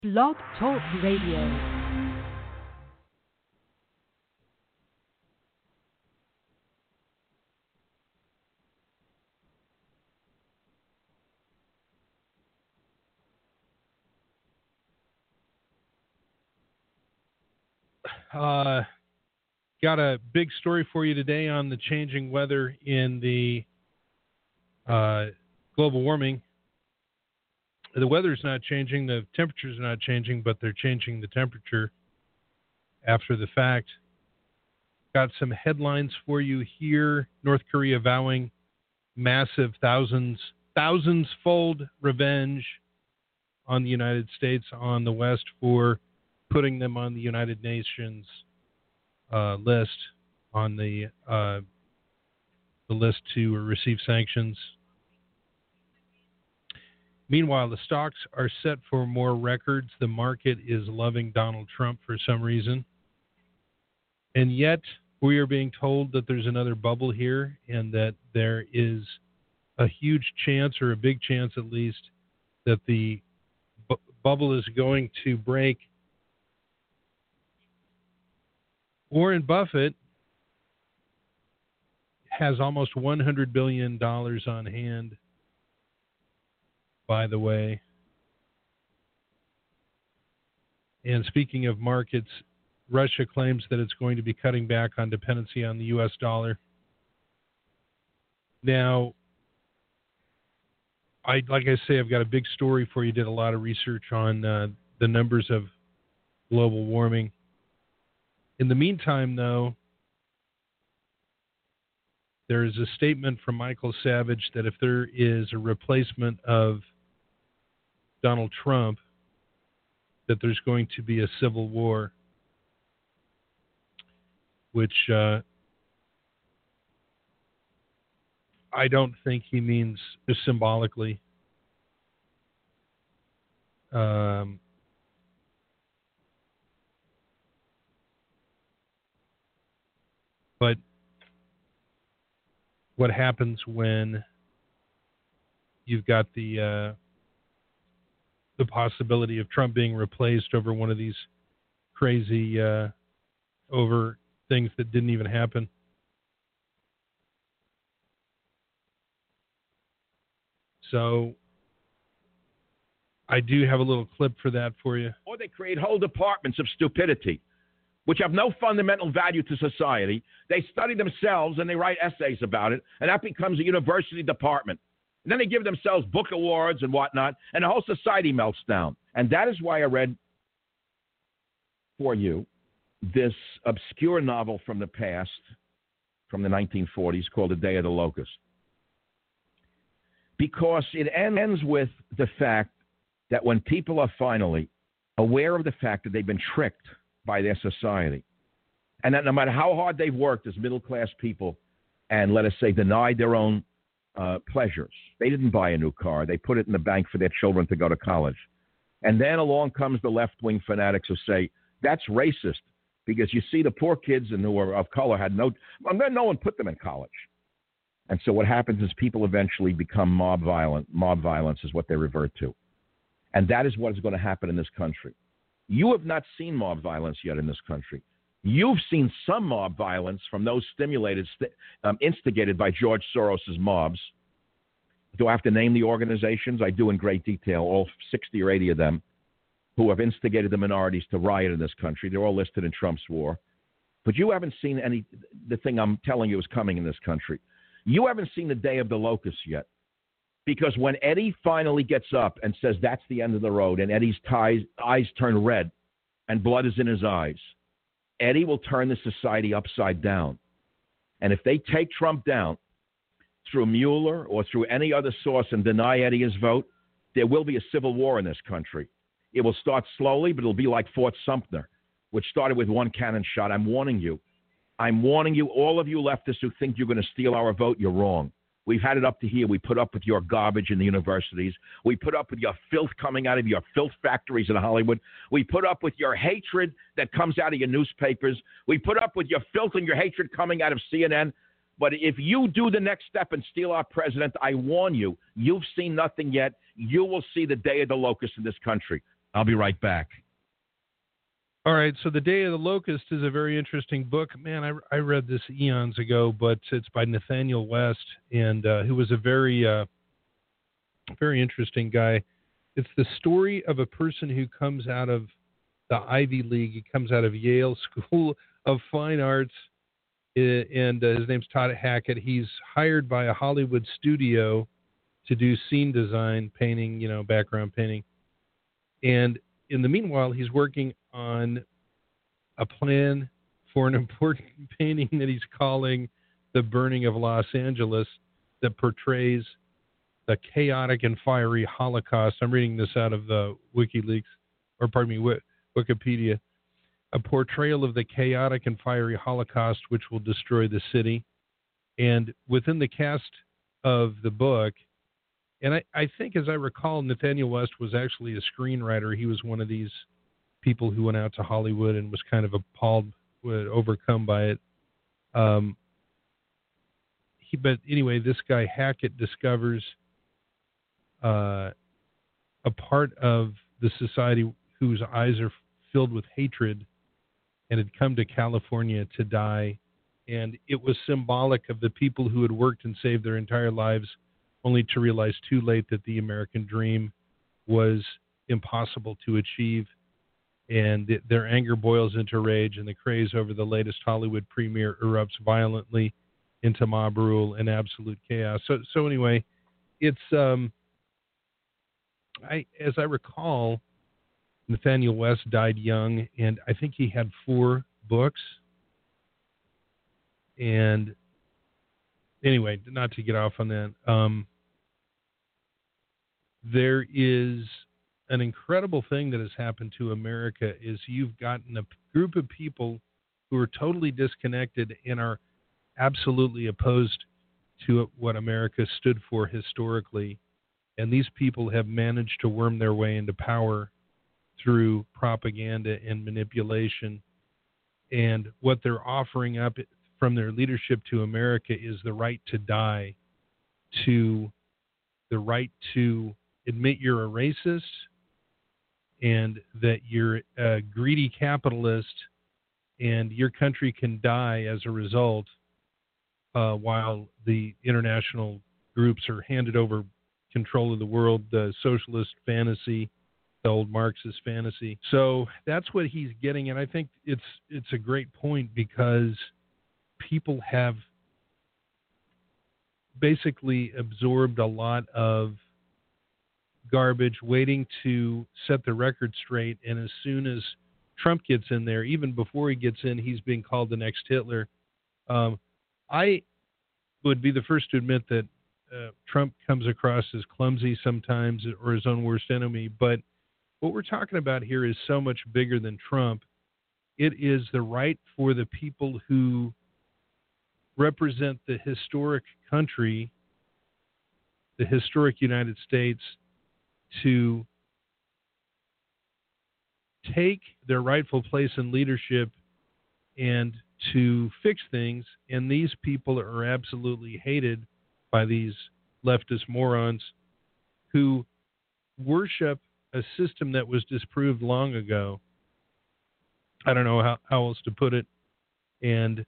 Blog Talk Radio. Got a big story for you today on the changing weather in the global warming. The weather's not changing, the temperature's not changing, but they're changing the temperature after the fact. Got some headlines for you here. North Korea vowing massive thousands-fold revenge on the United States, on the West, for putting them on the United Nations list, on the list to receive sanctions. Meanwhile, the stocks are set for more records. The market is loving Donald Trump for some reason. And yet, we are being told that there's another bubble here and that there is a huge chance, or a big chance at least, that the bubble is going to break. Warren Buffett has almost $100 billion on hand, by the way. And speaking of markets, Russia claims that it's going to be cutting back on dependency on the U.S. dollar. Now, like I say, I've got a big story for you. Did a lot of research on the numbers of global warming. In the meantime, though, there is a statement from Michael Savage that if there is a replacement of Donald Trump, that there's going to be a civil war, which I don't think he means just symbolically. But what happens when you've got the possibility of Trump being replaced over one of these crazy over things that didn't even happen? So I do have a little clip for that for you. Or they create whole departments of stupidity, which have no fundamental value to society. They study themselves and they write essays about it, and that becomes a university department. And then they give themselves book awards and whatnot, and the whole society melts down. And that is why I read for you this obscure novel from the past, from the 1940s, called The Day of the Locust. Because it ends with the fact that when people are finally aware of the fact that they've been tricked by their society, and that no matter how hard they've worked as middle-class people and, let us say, denied their own pleasures. They didn't buy a new car. They put it in the bank for their children to go to college. And then along comes the left-wing fanatics who say, that's racist, because you see the poor kids and who are of color had no one put them in college. And so what happens is people eventually become mob violent. Mob violence is what they revert to. And that is what is going to happen in this country. You have not seen mob violence yet in this country. You've seen some mob violence from those instigated by George Soros's mobs. Do I have to name the organizations? I do in great detail, all 60 or 80 of them, who have instigated the minorities to riot in this country. They're all listed in Trump's war. But you haven't seen the thing I'm telling you is coming in this country. You haven't seen the day of the locusts yet. Because when Eddie finally gets up and says that's the end of the road, and Eddie's eyes turn red and blood is in his eyes, Eddie will turn the society upside down. And if they take Trump down through Mueller or through any other source and deny Eddie his vote, there will be a civil war in this country. It will start slowly, but it'll be like Fort Sumter, which started with one cannon shot. I'm warning you. I'm warning you, all of you leftists who think you're going to steal our vote, you're wrong. We've had it up to here. We put up with your garbage in the universities. We put up with your filth coming out of your filth factories in Hollywood. We put up with your hatred that comes out of your newspapers. We put up with your filth and your hatred coming out of CNN. But if you do the next step and steal our president, I warn you, you've seen nothing yet. You will see the day of the locust in this country. I'll be right back. All right, so The Day of the Locust is a very interesting book. Man, I read this eons ago, but it's by Nathaniel West, and who was a very, very interesting guy. It's the story of a person who comes out of the Ivy League. He comes out of Yale School of Fine Arts, and his name's Todd Hackett. He's hired by a Hollywood studio to do scene design, painting, background painting. And in the meanwhile, he's working on a plan for an important painting that he's calling The Burning of Los Angeles, that portrays the chaotic and fiery Holocaust. I'm reading this out of the WikiLeaks, or pardon me, Wikipedia. A portrayal of the chaotic and fiery Holocaust which will destroy the city. And within the cast of the book, and I think, as I recall, Nathaniel West was actually a screenwriter. He was one of these people who went out to Hollywood and was kind of appalled, overcome by it. But anyway, this guy Hackett discovers a part of the society whose eyes are filled with hatred and had come to California to die. And it was symbolic of the people who had worked and saved their entire lives, only to realize too late that the American dream was impossible to achieve. And their anger boils into rage, and the craze over the latest Hollywood premiere erupts violently into mob rule and absolute chaos. So anyway, it's as I recall, Nathaniel West died young, and I think he had 4 books. And anyway, not to get off on that, there is an incredible thing that has happened to America is you've gotten a group of people who are totally disconnected and are absolutely opposed to what America stood for historically. And these people have managed to worm their way into power through propaganda and manipulation. And what they're offering up from their leadership to America is the right to die, to the right to admit you're a racist and that you're a greedy capitalist and your country can die as a result, while the international groups are handed over control of the world, the socialist fantasy, the old Marxist fantasy. So that's what he's getting, and I think it's a great point, because people have basically absorbed a lot of garbage waiting to set the record straight, and as soon as Trump gets in there, even before he gets in, he's being called the next Hitler. I would be the first to admit that Trump comes across as clumsy sometimes, or his own worst enemy, but what we're talking about here is so much bigger than Trump. It is the right for the people who represent the historic country, the historic United States, to take their rightful place in leadership and to fix things. And these people are absolutely hated by these leftist morons who worship a system that was disproved long ago. I don't know how else to put it. And,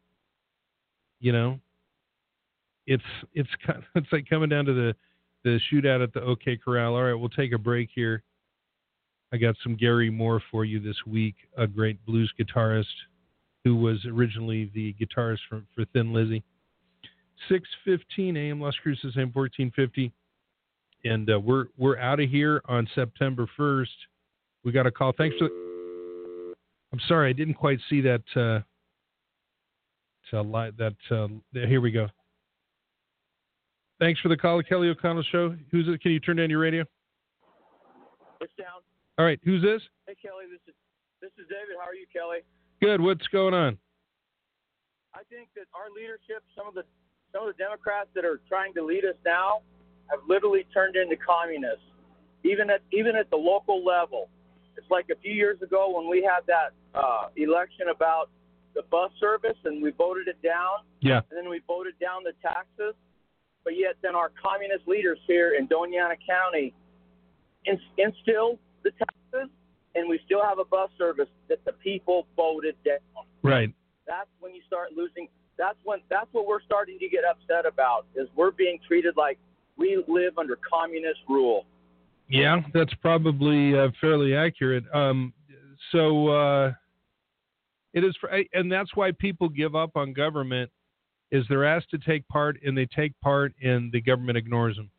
it's like coming down to the shootout at the OK Corral. All right, we'll take a break here. I got some Gary Moore for you this week, a great blues guitarist who was originally the guitarist for Thin Lizzy. 6:15 a.m. Las Cruces, AM 1450. And we're out of here on September 1st. We got a call. Thanks for. I'm sorry, I didn't quite see that. Here we go. Thanks for the call, the Kelly O'Connell Show. Who's it? Can you turn down your radio? It's down. All right. Who's this? Hey, Kelly. This is David. How are you, Kelly? Good. What's going on? I think that our leadership, some of the Democrats that are trying to lead us now, have literally turned into communists, even at the local level. It's like a few years ago when we had that election about the bus service, and we voted it down. Yeah. And then we voted down the taxes. But yet then our communist leaders here in Doña Ana County instilled the taxes, and we still have a bus service that the people voted down. Right. That's when you start losing. That's what we're starting to get upset about, is we're being treated like we live under communist rule. Yeah, that's probably fairly accurate. It is, and that's why people give up on government, is they're asked to take part, and they take part, and the government ignores them.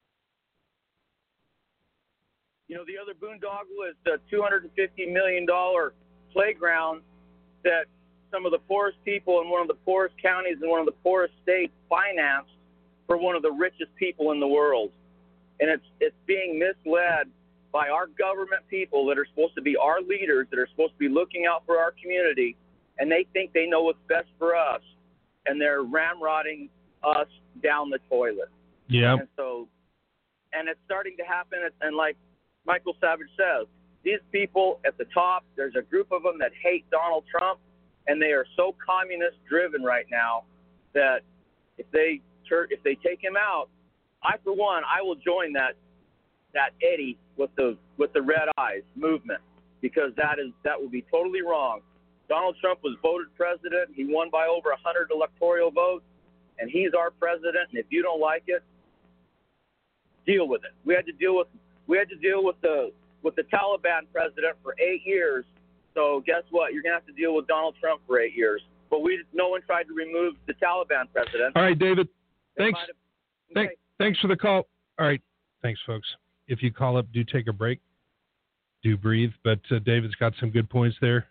You know, the other boondoggle is the $250 million playground that some of the poorest people in one of the poorest counties in one of the poorest states financed for one of the richest people in the world. And it's being misled by our government people that are supposed to be our leaders, that are supposed to be looking out for our community, and they think they know what's best for us, and they're ramrodding us down the toilet. Yeah. And it's starting to happen, and like Michael Savage says, these people at the top, there's a group of them that hate Donald Trump, and they are so communist-driven right now that if they take him out, for one, I will join that Eddie with the red eyes movement, because that would be totally wrong. Donald Trump was voted president. He won by over 100 electoral votes, and he's our president. And if you don't like it, deal with it. We had to deal with the Taliban president for 8 years. So guess what? You're gonna have to deal with Donald Trump for 8 years. But no one tried to remove the Taliban president. All right, David. Thanks. Okay. Thanks for the call. All right. Thanks, folks. If you call up, do take a break. Do breathe. But David's got some good points there.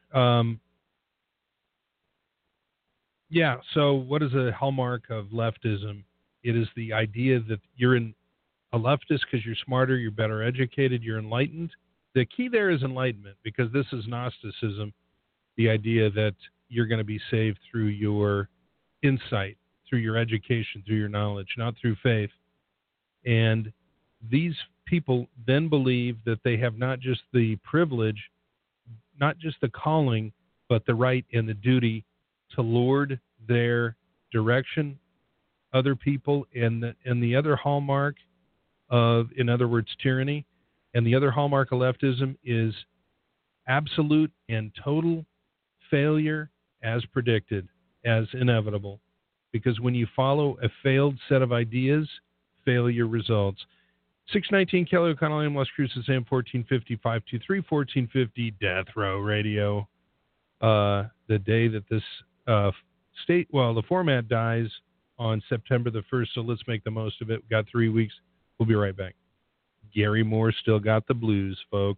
Yeah, so what is a hallmark of leftism? It is the idea that you're a leftist because you're smarter, you're better educated, you're enlightened. The key there is enlightenment, because this is Gnosticism, the idea that you're going to be saved through your insight, through your education, through your knowledge, not through faith. And these people then believe that they have not just the privilege, not just the calling, but the right and the duty to lord their direction, other people, and the other hallmark of, in other words, tyranny, and the other hallmark of leftism is absolute and total failure as predicted, as inevitable. Because when you follow a failed set of ideas, failure results. 619 Kelly O'Connell, AM Las Cruces, AM 1450, 523-1450, Death Row Radio. The day that this the format dies on September the 1st, so let's make the most of it. We've got 3 weeks. We'll be right back. Gary Moore still got the blues, folks.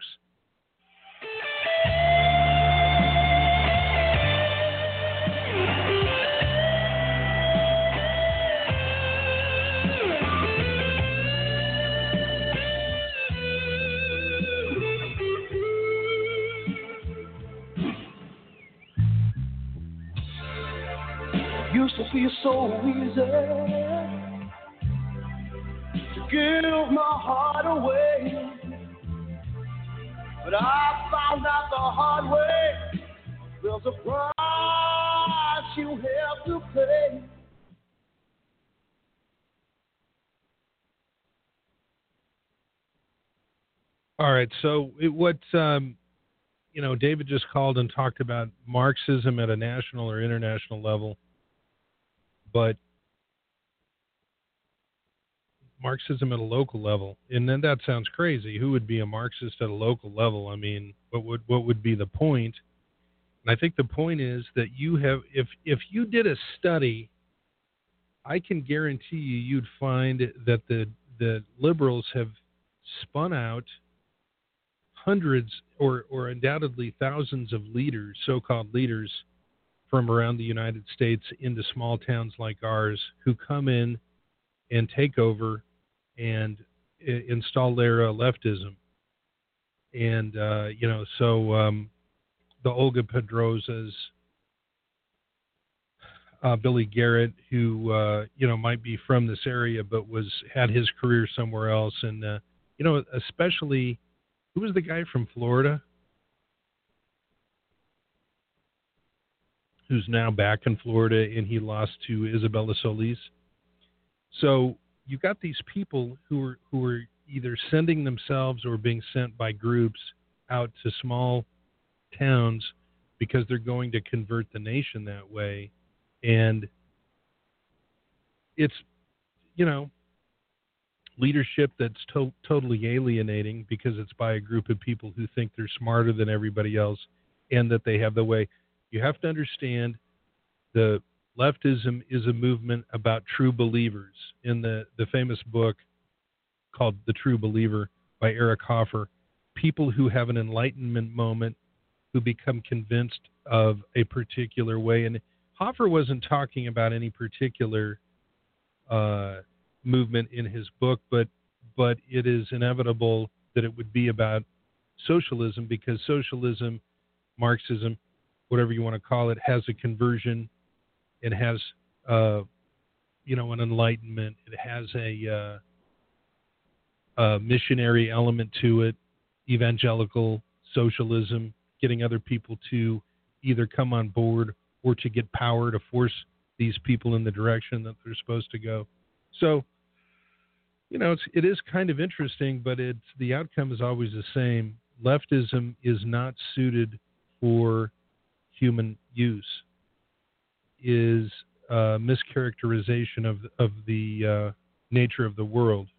Used to be so easy to give my heart away, but I found out the hard way. There's a price you have to pay. All right, so David just called and talked about Marxism at a national or international level. But Marxism at a local level, and then that sounds crazy. Who would be a Marxist at a local level? I mean, what would be the point? And I think the point is that you have, if you did a study, I can guarantee you'd find that the liberals have spun out hundreds or undoubtedly thousands of leaders, so-called leaders, from around the United States into small towns like ours, who come in and take over and install their leftism. And, the Olga Pedrozas, Billy Garrett, who, might be from this area, but had his career somewhere else. And, especially, who was the guy from Florida who's now back in Florida, and he lost to Isabella Solis? So you've got these people who are either sending themselves or being sent by groups out to small towns because they're going to convert the nation that way. And it's, leadership that's totally alienating because it's by a group of people who think they're smarter than everybody else and that they have the way. You have to understand the leftism is a movement about true believers. In the famous book called The True Believer by Eric Hoffer, people who have an enlightenment moment, who become convinced of a particular way. And Hoffer wasn't talking about any particular movement in his book, but it is inevitable that it would be about socialism, because socialism, Marxism, whatever you want to call it, has a conversion. It has, an enlightenment. It has a missionary element to it, evangelical socialism, getting other people to either come on board or to get power to force these people in the direction that they're supposed to go. So, it is kind of interesting, but the outcome is always the same. Leftism is not suited for human use, is a mischaracterization of the nature of the world.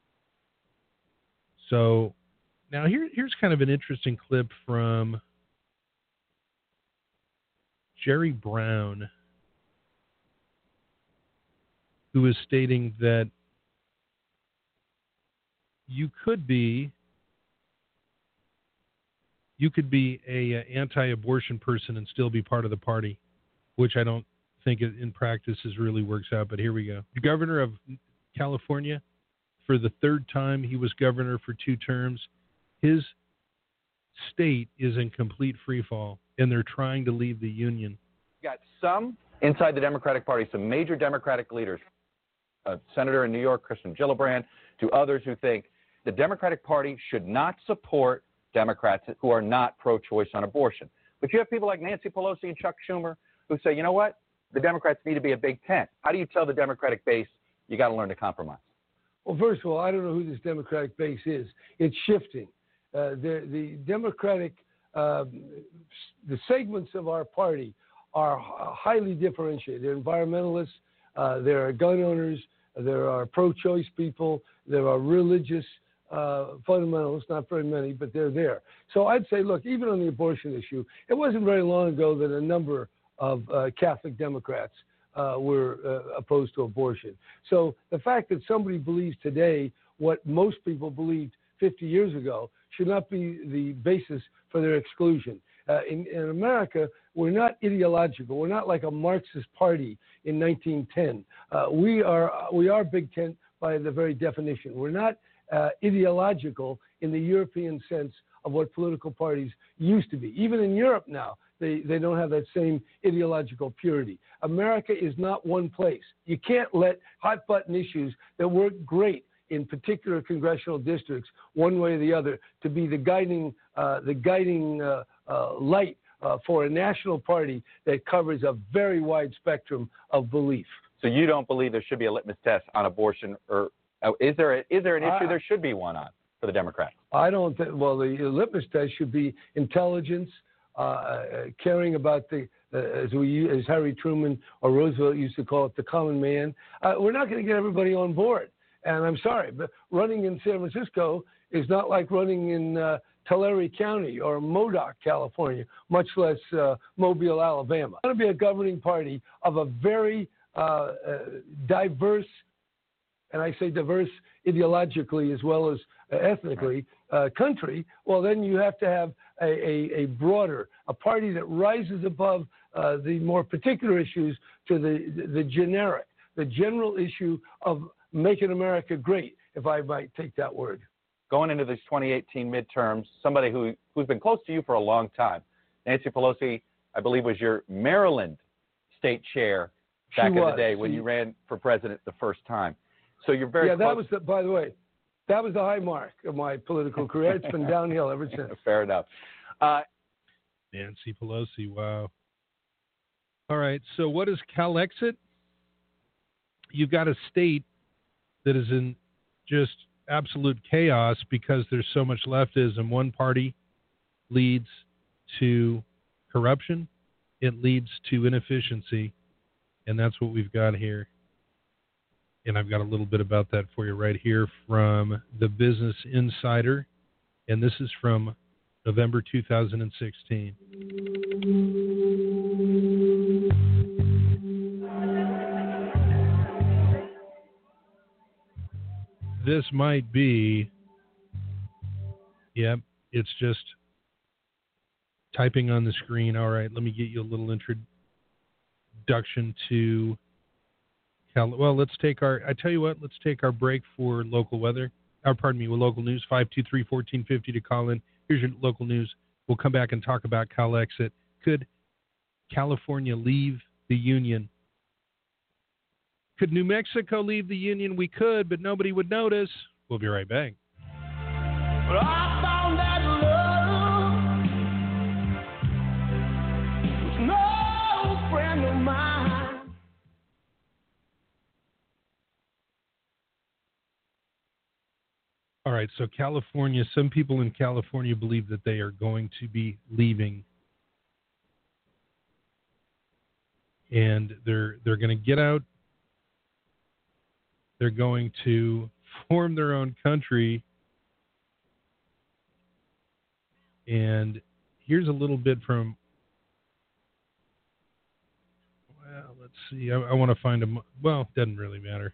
So now here's kind of an interesting clip from Jerry Brown, who is stating that you could be a anti-abortion person and still be part of the party, which I don't think in practice really works out. But here we go. The governor of California, for the third time, he was governor for 2 terms. His state is in complete freefall, and they're trying to leave the union. Got some inside the Democratic Party, some major Democratic leaders, a senator in New York, Kristen Gillibrand, to others who think the Democratic Party should not support Democrats who are not pro-choice on abortion. But you have people like Nancy Pelosi and Chuck Schumer who say, you know what, the Democrats need to be a big tent. How do you tell the Democratic base you got to learn to compromise? Well, first of all, I don't know who this Democratic base is. It's shifting. The Democratic, the segments of our party are highly differentiated. They're environmentalists, there are gun owners, there are pro-choice people, there are religious fundamentalists, not very many, but they're there. So I'd say, look, even on the abortion issue, it wasn't very long ago that a number of Catholic Democrats were opposed to abortion. So the fact that somebody believes today what most people believed 50 years ago should not be the basis for their exclusion. In America, we're not ideological. We're not like a Marxist party in 1910. We are Big Tent by the very definition. We're not ideological in the European sense of what political parties used to be. Even in Europe now, they don't have that same ideological purity. America is not one place. You can't let hot-button issues that work great in particular congressional districts, one way or the other, to be the guiding light for a national party that covers a very wide spectrum of belief. So you don't believe there should be a litmus test on abortion, or is there an issue there should be one on for the Democrats? I don't think. Well, the litmus test should be intelligence, caring about as Harry Truman or Roosevelt used to call it, the common man. We're not going to get everybody on board. And I'm sorry, but running in San Francisco is not like running in Tulare County or Modoc, California, much less Mobile, Alabama. It's going to be a governing party of a very diverse, and I say diverse ideologically as well as ethnically, country. Well, then you have to have a broader, a party that rises above the more particular issues to the generic, the general issue of making America great, if I might take that word. Going into these 2018 midterms, somebody who's been close to you for a long time, Nancy Pelosi, I believe, was your Maryland state chair back in the day when you ran for president the first time. So you're very close. That was by the way, that was the high mark of my political career. It's been downhill ever since. Fair enough. Nancy Pelosi, wow. All right, so what is CalExit? You've got a state that is in just absolute chaos because there's so much leftism. One party leads to corruption. It leads to inefficiency. And that's what we've got here. And I've got a little bit about that for you right here from the Business Insider. And this is from November 2016. This might be, yep, it's just typing on the screen. All right, let me get you a little introduction to well, let's take our break for local weather. Local news, 523-1450 to call in. Here's your local news. We'll come back and talk about CalExit. Could California leave the union? Could New Mexico leave the union? We could, but nobody would notice. We'll be right back. Well, I found that love was no friend of mine. All right, so California, some people in California believe that they are going to be leaving. And they're going to get out. They're going to form their own country. And here's a little bit from, well, let's see. I want to find them. Well, it doesn't really matter.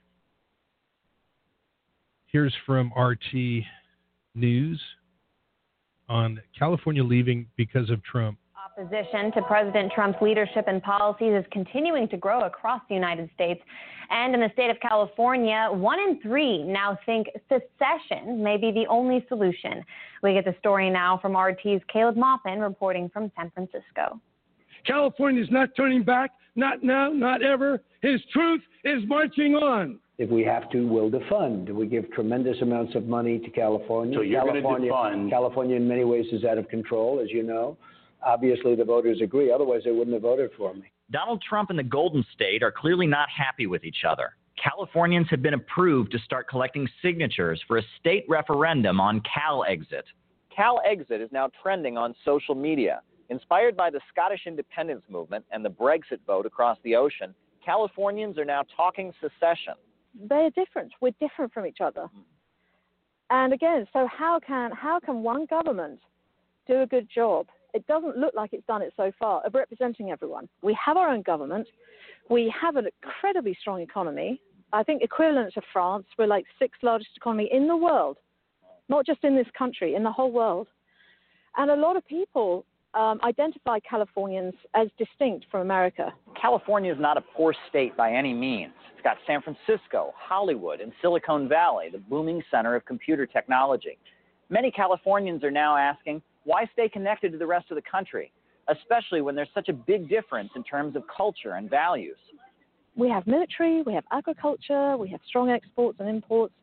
Here's from RT News on California leaving because of Trump. Opposition to President Trump's leadership and policies is continuing to grow across the United States. And in the state of California, 1 in 3 now think secession may be the only solution. We get the story now from RT's Caleb Maupin reporting from San Francisco. California's not turning back, not now, not ever. His truth is marching on. If we have to, we'll defund. We give tremendous amounts of money to California. So you're going to defund. California in many ways is out of control, as you know. Obviously, the voters agree. Otherwise, they wouldn't have voted for me. Donald Trump and the Golden State are clearly not happy with each other. Californians have been approved to start collecting signatures for a state referendum on CalExit. CalExit is now trending on social media. Inspired by the Scottish independence movement and the Brexit vote across the ocean, Californians are now talking secession. They're different. We're different from each other. And again, so how can one government do a good job? It doesn't look like it's done it so far of representing everyone. We have our own government. We have an incredibly strong economy. I think equivalent to France, we're like 6th largest economy in the world, not just in this country, in the whole world. And a lot of people identify Californians as distinct from America. California is not a poor state by any means. It's got San Francisco, Hollywood, and Silicon Valley, the booming center of computer technology. Many Californians are now asking, why stay connected to the rest of the country, especially when there's such a big difference in terms of culture and values? We have military, we have agriculture, we have strong exports and imports.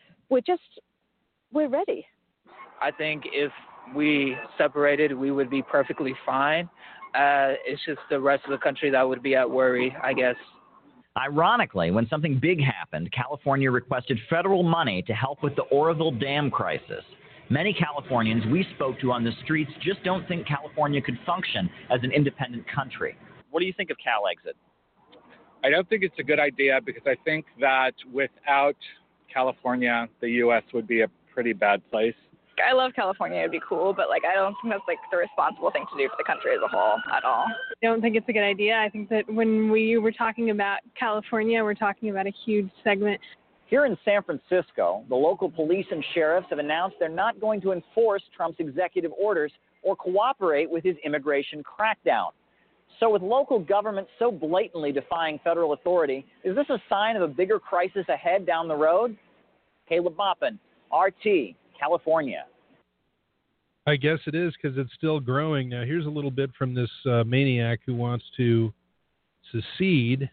We're ready. I think if we separated, we would be perfectly fine. It's just the rest of the country that would be at worry, I guess. Ironically, when something big happened, California requested federal money to help with the Oroville Dam crisis. Many Californians we spoke to on the streets just don't think California could function as an independent country. What do you think of CalExit? I don't think it's a good idea because I think that without California, the U.S. would be a pretty bad place. I love California. It would be cool, but I don't think that's the responsible thing to do for the country as a whole at all. I don't think it's a good idea. I think that when we were talking about California, we're talking about a huge segment. Here in San Francisco, the local police and sheriffs have announced they're not going to enforce Trump's executive orders or cooperate with his immigration crackdown. So with local government so blatantly defying federal authority, is this a sign of a bigger crisis ahead down the road? Caleb Maupin, RT, California. I guess it is because it's still growing. Now, here's a little bit from this maniac who wants to secede.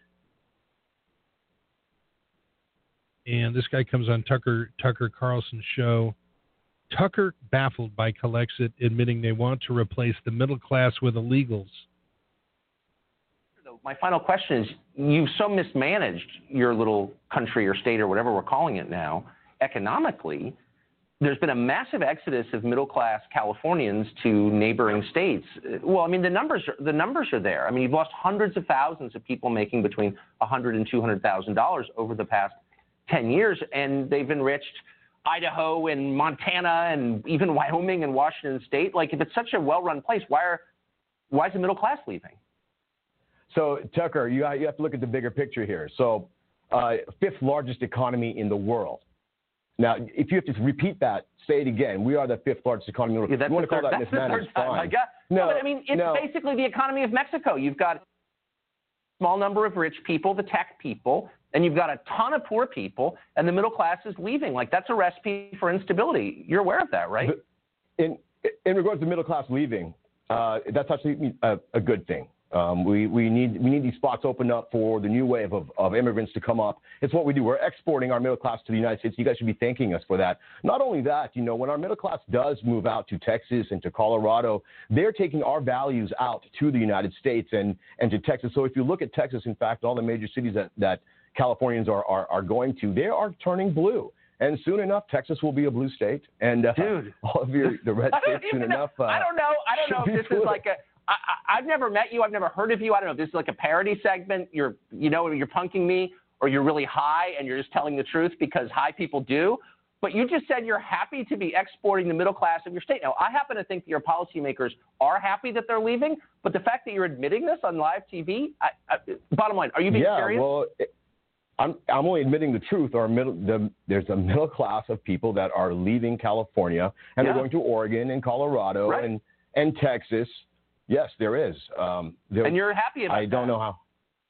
And this guy comes on Tucker Carlson's show. Tucker baffled by CalExit admitting they want to replace the middle class with illegals. My final question is, you've so mismanaged your little country or state or whatever we're calling it now, economically, there's been a massive exodus of middle-class Californians to neighboring states. Well, I mean, the numbers are there. I mean, you've lost hundreds of thousands of people making between $100,000 and $200,000 over the past 10 years, and they've enriched Idaho and Montana and even Wyoming and Washington State. Like, if it's such a well-run place, why is the middle class leaving? So, Tucker, you have to look at the bigger picture here. So, fifth largest economy in the world. Now, if you have to repeat that, say it again. We are the fifth largest economy in the world. Yeah, you want to call that mismanaged? Fine. No, but I mean, it's basically the economy of Mexico. You've got a small number of rich people, the tech people, and you've got a ton of poor people, and the middle class is leaving. Like, that's a recipe for instability. You're aware of that, right? In regards to middle class leaving, that's actually a good thing. We need these spots opened up for the new wave of immigrants to come up. It's what we do. We're exporting our middle class to the United States. You guys should be thanking us for that. Not only that, when our middle class does move out to Texas and to Colorado, they're taking our values out to the United States and to Texas. So if you look at Texas, in fact, all the major cities that Californians are going to, they are turning blue. And soon enough, Texas will be a blue state. And dude, all of the red states soon enough. I don't know if this is like a. I've never met you. I've never heard of you. I don't know if this is like a parody segment. You're punking me, or you're really high and you're just telling the truth because high people do. But you just said you're happy to be exporting the middle class of your state. Now, I happen to think that your policymakers are happy that they're leaving. But the fact that you're admitting this on live TV, bottom line, are you being serious? Well, I'm only admitting the truth. There's a middle class of people that are leaving California and they're going to Oregon and Colorado and Texas. Yes, there is. And you're happy about that? I don't know how.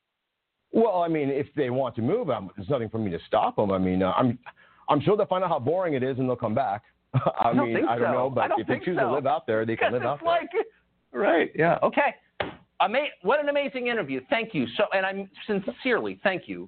Well, I mean, if they want to move, there's nothing for me to stop them. I mean, I'm sure they'll find out how boring it is and they'll come back. I don't know, but if they choose to live out there, they can live out there. Right, yeah. Okay. What an amazing interview. Thank you. And I'm sincerely, thank you.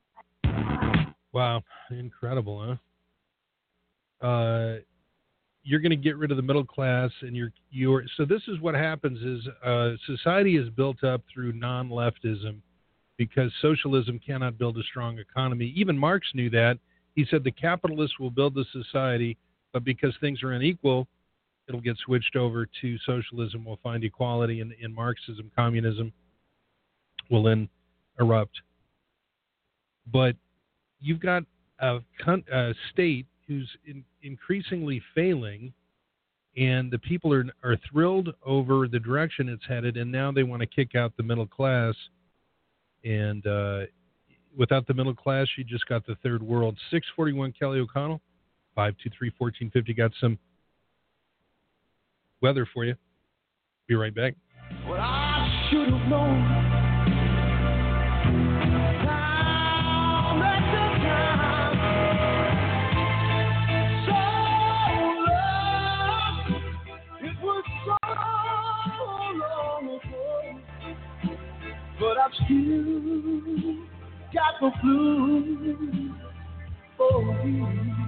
Wow, incredible, huh? You're going to get rid of the middle class, and so this is what happens: is society is built up through non-leftism, because socialism cannot build a strong economy. Even Marx knew that. He said the capitalists will build the society, but because things are unequal, it'll get switched over to socialism. We'll find equality, and in Marxism, communism will then erupt. But you've got a state who's increasingly failing, and the people are thrilled over the direction it's headed, and now they want to kick out the middle class. And without the middle class, you just got the third world. 641 Kelly O'Connell, 523-1450. Got some weather for you. Be right back. Well, I should have known. But I've still got the blues for you.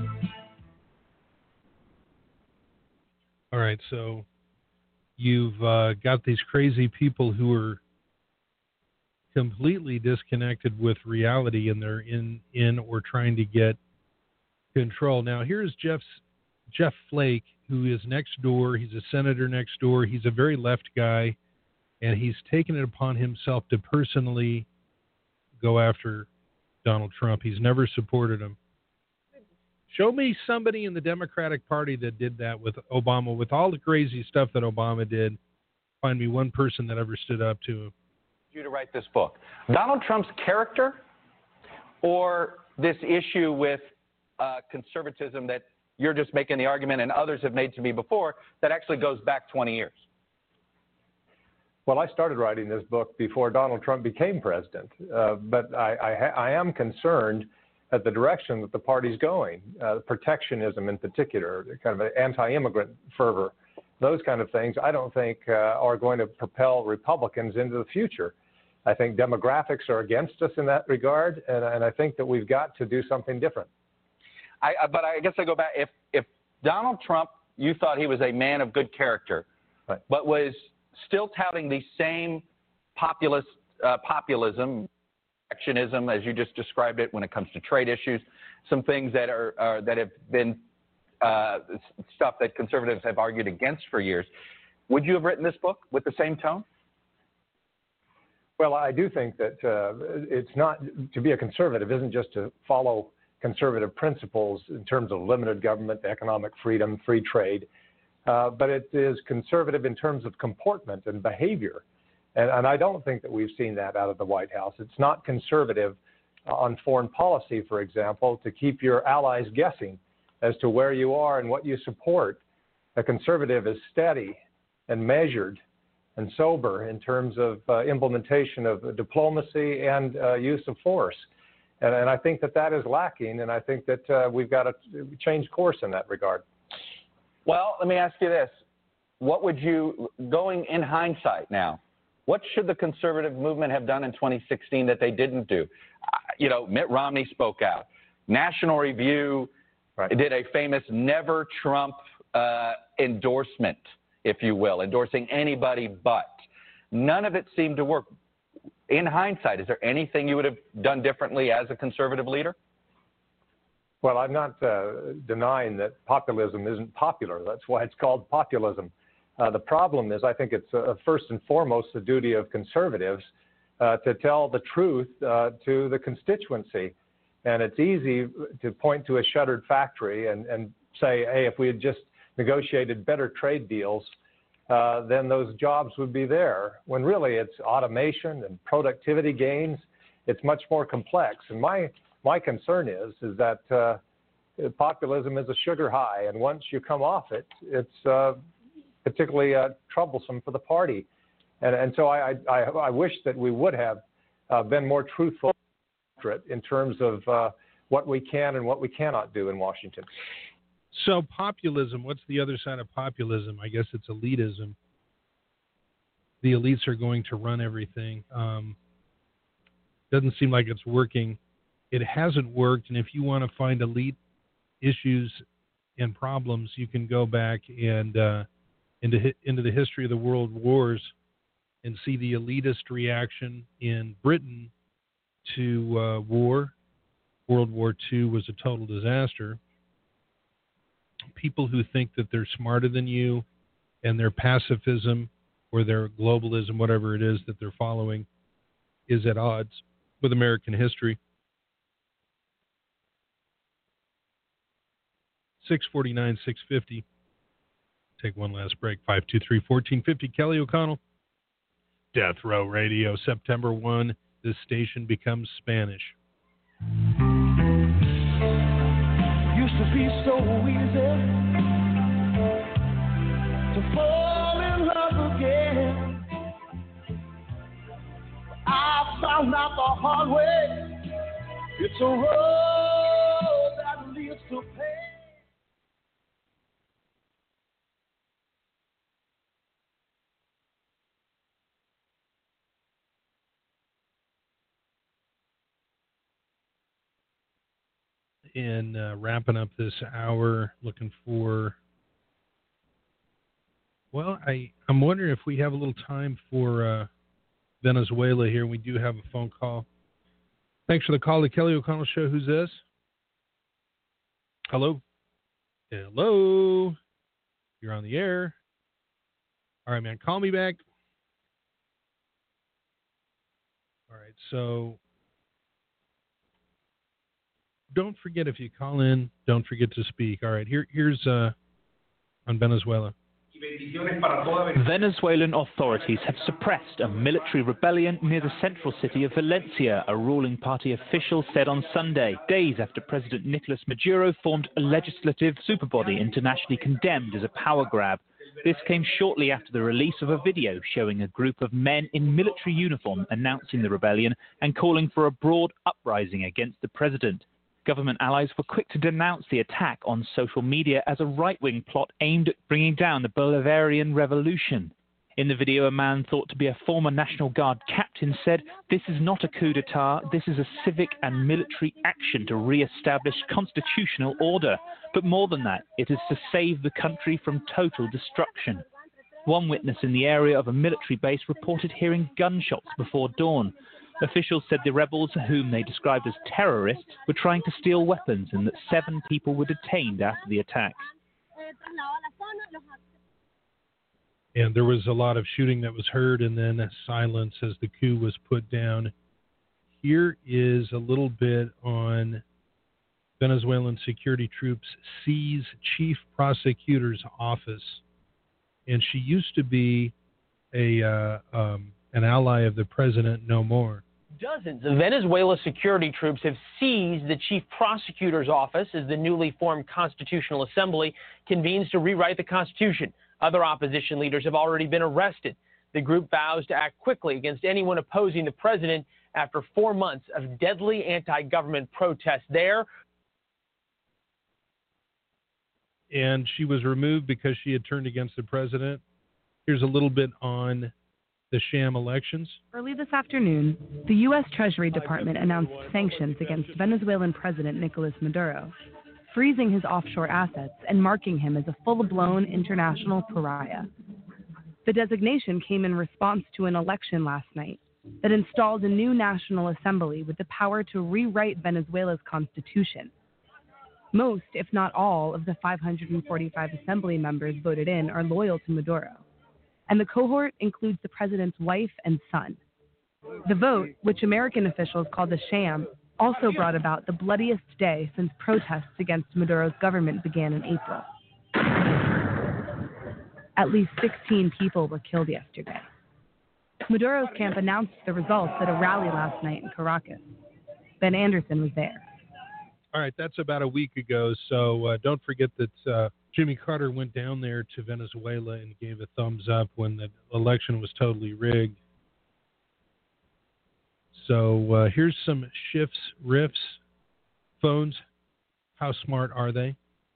All right, so you've got these crazy people who are completely disconnected with reality, and they're in or trying to get control. Now, here's Jeff Flake, who is next door. He's a senator next door. He's a very left guy. And he's taken it upon himself to personally go after Donald Trump. He's never supported him. Show me somebody in the Democratic Party that did that with Obama. With all the crazy stuff that Obama did, find me one person that ever stood up to him. You to write this book. Donald Trump's character, or this issue with conservatism that you're just making the argument and others have made to me before that actually goes back 20 years? Well, I started writing this book before Donald Trump became president, but I am concerned at the direction that the party's going, protectionism in particular, kind of an anti-immigrant fervor, those kind of things I don't think are going to propel Republicans into the future. I think demographics are against us in that regard, and I think that we've got to do something different. But I guess I go back, if Donald Trump, you thought he was a man of good character, right, but was still touting the same populism, protectionism, as you just described it, when it comes to trade issues, some things that are that have been stuff that conservatives have argued against for years. Would you have written this book with the same tone? Well, I do think that it's not, to be a conservative isn't just to follow conservative principles in terms of limited government, economic freedom, free trade, but it is conservative in terms of comportment and behavior. And I don't think that we've seen that out of the White House. It's not conservative on foreign policy, for example, to keep your allies guessing as to where you are and what you support. A conservative is steady and measured and sober in terms of implementation of diplomacy and use of force. And I think that is lacking, and I think that we've got to change course in that regard. Well, let me ask you this. What would you, going in hindsight now, what should the conservative movement have done in 2016 that they didn't do? Mitt Romney spoke out. National Review did a famous never Trump endorsement, if you will, endorsing anybody but. None of it seemed to work. In hindsight, is there anything you would have done differently as a conservative leader? Well, I'm not denying that populism isn't popular. That's why it's called populism. The problem is I think it's first and foremost the duty of conservatives to tell the truth to the constituency. And it's easy to point to a shuttered factory and say, hey, if we had just negotiated better trade deals, then those jobs would be there. When really it's automation and productivity gains. It's much more complex. And my concern is that populism is a sugar high, and once you come off it, it's particularly troublesome for the party. And so I wish that we would have been more truthful in terms of what we can and what we cannot do in Washington. So populism, what's the other side of populism? I guess it's elitism. The elites are going to run everything. Doesn't seem like it's working. It hasn't worked, and if you want to find elite issues and problems, you can go back and into the history of the world wars and see the elitist reaction in Britain to war. World War II was a total disaster. People who think that they're smarter than you and their pacifism or their globalism, whatever it is that they're following, is at odds with American history. 649, 650. Take one last break. 523-1450. Kelly O'Connell. Death Row Radio. September 1, this station becomes Spanish. Used to be so easy to fall in love again. I found out the hard way. It's a road that leads to pain. In wrapping up this hour, looking for, well, I'm wondering if we have a little time for Venezuela here. We do have a phone call. Thanks for the call, the Kelly O'Connell Show. Who's this? Hello? Hello? You're on the air. All right, man, call me back. All right, so don't forget, if you call in, don't forget to speak. All right, here's on Venezuela. Venezuelan authorities have suppressed a military rebellion near the central city of Valencia, a ruling party official said on Sunday, days after President Nicolas Maduro formed a legislative superbody internationally condemned as a power grab. This came shortly after the release of a video showing a group of men in military uniform announcing the rebellion and calling for a broad uprising against the president. Government allies were quick to denounce the attack on social media as a right-wing plot aimed at bringing down the Bolivarian revolution. In the video, a man thought to be a former National Guard captain said, "This is not a coup d'etat, this is a civic and military action to re-establish constitutional order. But more than that, it is to save the country from total destruction." One witness in the area of a military base reported hearing gunshots before dawn. Officials said the rebels, whom they described as terrorists, were trying to steal weapons and that 7 people were detained after the attack. And there was a lot of shooting that was heard and then silence as the coup was put down. Here is a little bit on Venezuelan security troops seize chief prosecutor's office. And she used to be an ally of the president no more. Dozens of Venezuela security troops have seized the chief prosecutor's office as the newly formed Constitutional Assembly convenes to rewrite the Constitution. Other opposition leaders have already been arrested. The group vows to act quickly against anyone opposing the president after 4 months of deadly anti-government protests there. And she was removed because she had turned against the president. Here's a little bit on the sham elections. Early this afternoon, the U.S. Treasury Department announced sanctions against Venezuelan President Nicolas Maduro, freezing his offshore assets and marking him as a full-blown international pariah. The designation came in response to an election last night that installed a new National Assembly with the power to rewrite Venezuela's constitution. Most, if not all, of the 545 assembly members voted in are loyal to Maduro, and the cohort includes the president's wife and son. The vote, which American officials called a sham, also brought about the bloodiest day since protests against Maduro's government began in April. At least 16 people were killed yesterday. Maduro's camp announced the results at a rally last night in Caracas. Ben Anderson was there. All right, that's about a week ago, so don't forget that Jimmy Carter went down there to Venezuela and gave a thumbs up when the election was totally rigged. So here's some Schiff's riffs. Phones, how smart are they?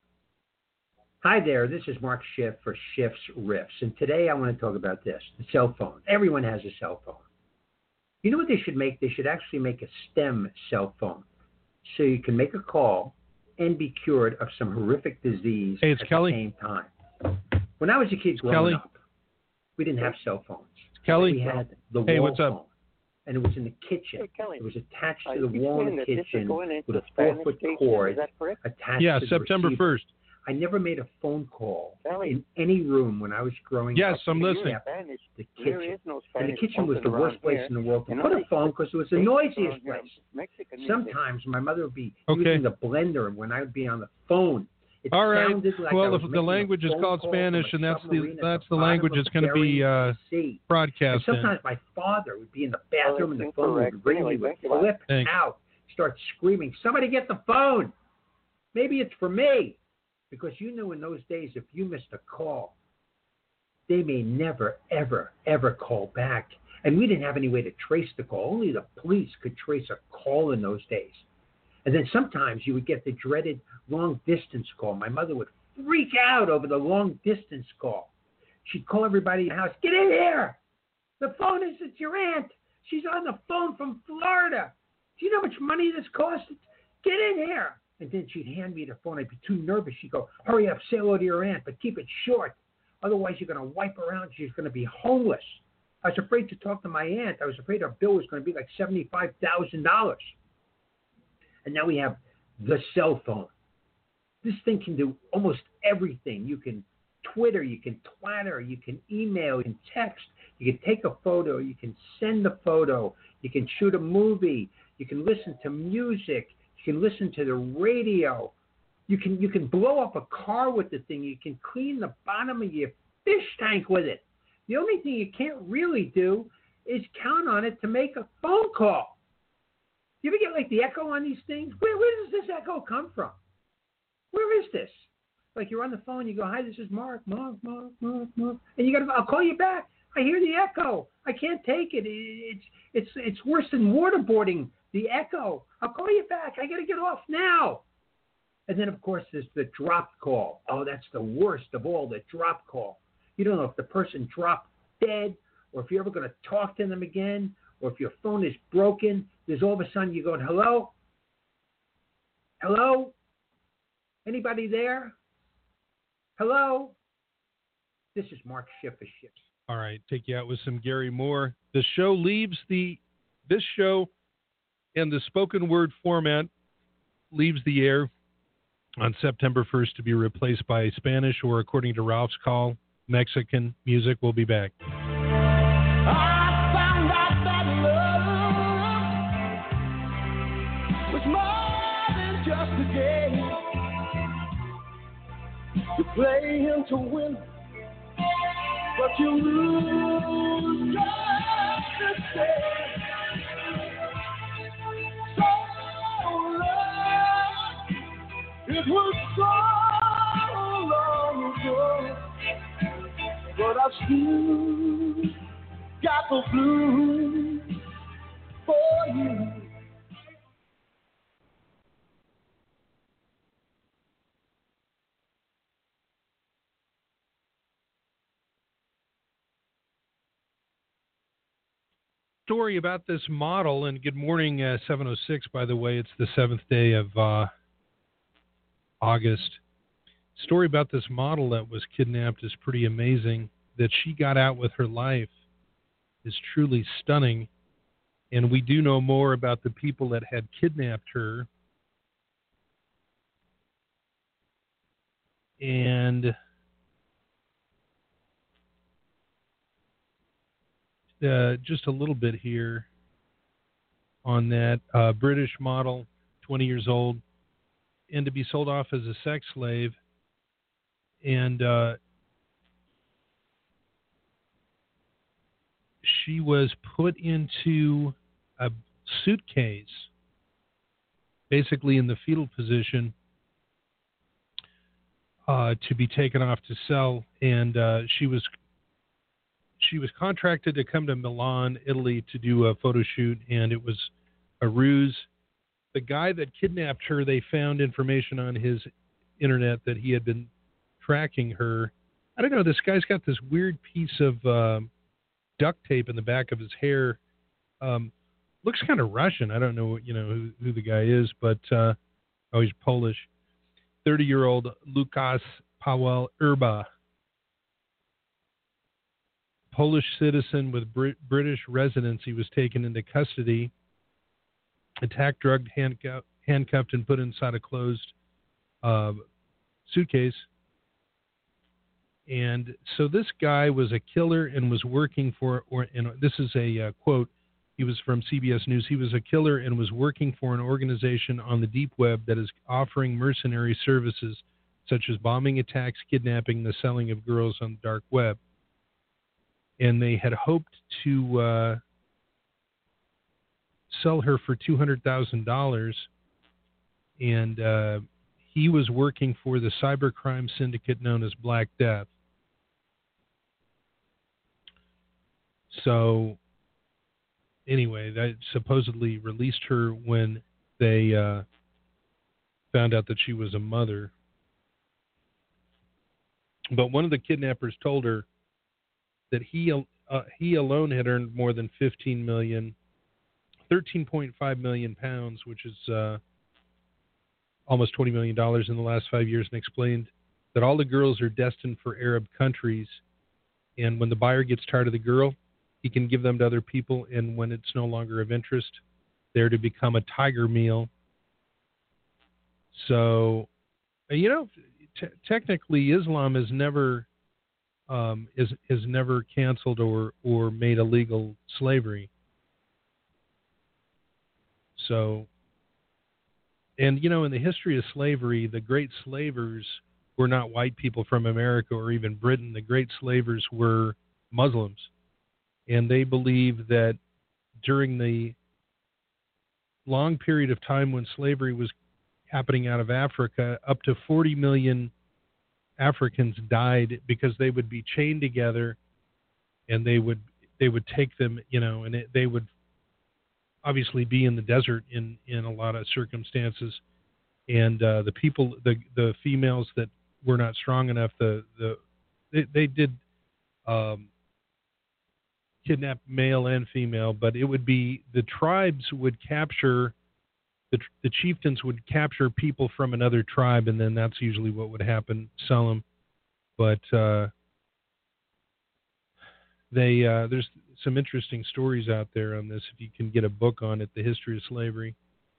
Hi there, this is Mark Schiff for Schiff's Riffs, and today I want to talk about this, the cell phone. Everyone has a cell phone. You know what they should make? They should actually make a STEM cell phone, so you can make a call and be cured of some horrific disease at the same time. When I was a kid growing up, we didn't have cell phones. Kelly? We had the wall what's up? phone, and it was in the kitchen. Hey, Kelly, it was attached I to the keep wall in saying the that this is kitchen going into with a the Spanish 4-foot station. cord Is that correct? attached Yeah, to the September receiver. 1st. I never made a phone call Kelly. in any room when I was growing Yes, up. I'm listening. Spanish. The There kitchen. is no And Spanish the kitchen was the spoken worst around place here. in the world to And put a only phone because it was the 6 noisiest around here. place. Mexican music. Sometimes my mother would be Okay. using the blender when I would be on the phone. It All right. sounded like I Well, was if the making a language is phone called call from Spanish, a and that's submarine at the language bottom that's of going to be Bering Sea. broadcast And in. sometimes my father would be in the bathroom and the phone incorrect. would ring. Anyway, He would thank you. flip Thanks. out, start screaming, "Somebody get the phone!" Maybe it's for me. Because you knew in those days if you missed a call, they may never, ever, ever call back. And we didn't have any way to trace the call. Only the police could trace a call in those days. And then sometimes you would get the dreaded long-distance call. My mother would freak out over the long-distance call. She'd call everybody in the house, "Get in here! The phone is, it's your aunt. She's on the phone from Florida. Do you know how much money this costs? Get in here!" And then she'd hand me the phone. I'd be too nervous. She'd go, "Hurry up, say hello to your aunt, but keep it short. Otherwise, you're going to wipe her out. She's going to be homeless." I was afraid to talk to my aunt. I was afraid our bill was going to be like $75,000. And now we have the cell phone. This thing can do almost everything. You can Twitter, you can twatter, you can email, you can text, you can take a photo, you can send a photo, you can shoot a movie, you can listen to music, you can listen to the radio. You can blow up a car with the thing. You can clean the bottom of your fish tank with it. The only thing you can't really do is count on it to make a phone call. You ever get like the echo on these things? Where does this echo come from? Where is this? Like you're on the phone, you go, "Hi, this is Mark, and you got to, "I'll call you back. I hear the echo. I can't take it. It's worse than waterboarding. The echo. I'll call you back. I got to get off now." And then, of course, there's the drop call. Oh, that's the worst of all, the drop call. You don't know if the person dropped dead or if you're ever going to talk to them again or if your phone is broken. There's all of a sudden you go, "Hello? Hello? Anybody there? Hello?" This is Mark Schiff of Schiff. All right, take you out with some Gary Moore. The show leaves the This show and the spoken word format leaves the air on September 1st to be replaced by Spanish, or according to Ralph's call, Mexican music. We'll be back. I found out that love was more than just a game. You play him to win, but you lose just the same. So love, it was so long ago, but I still got the blues for you. Story about this model, and good morning, 706, by the way. It's the 7th day of August. Story about this model that was kidnapped is pretty amazing. That she got out with her life is truly stunning. And we do know more about the people that had kidnapped her. And just a little bit here on that. British model, 20 years old, and to be sold off as a sex slave. And she was put into a suitcase, basically in the fetal position, to be taken off to sell. And she was contracted to come to Milan, Italy, to do a photo shoot, and it was a ruse. The guy that kidnapped her, they found information on his internet that he had been tracking her. I don't know, this guy's got this weird piece of duct tape in the back of his hair. Looks kind of Russian. I don't know, who the guy is, but he's Polish. 30-year-old Lukas Paweł Erba. Polish citizen with British residency, was taken into custody, attacked, drugged, handcuffed, and put inside a closed suitcase. And so this guy was a killer and was working for, this is a quote, he was from CBS News, he was a killer and was working for an organization on the deep web that is offering mercenary services such as bombing attacks, kidnapping, the selling of girls on the dark web. And they had hoped to sell her for $200,000. And he was working for the cybercrime syndicate known as Black Death. So, anyway, they supposedly released her when they found out that she was a mother. But one of the kidnappers told her that he alone had earned more than 13.5 million pounds, which is almost $20 million in the last 5 years, and explained that all the girls are destined for Arab countries, and when the buyer gets tired of the girl, he can give them to other people, and when it's no longer of interest, they're to become a tiger meal. So, technically, Islam has never canceled or made illegal slavery. So, and in the history of slavery, the great slavers were not white people from America or even Britain. The great slavers were Muslims. And they believed that during the long period of time when slavery was happening out of Africa, up to 40 million Africans died because they would be chained together, and they would take them, and they would obviously be in the desert in a lot of circumstances, and the people, the females that were not strong enough, they did kidnap male and female, but it would be the tribes would capture. The chieftains would capture people from another tribe, and then that's usually what would happen, sell them. But there's some interesting stories out there on this. If you can get a book on it, The History of Slavery.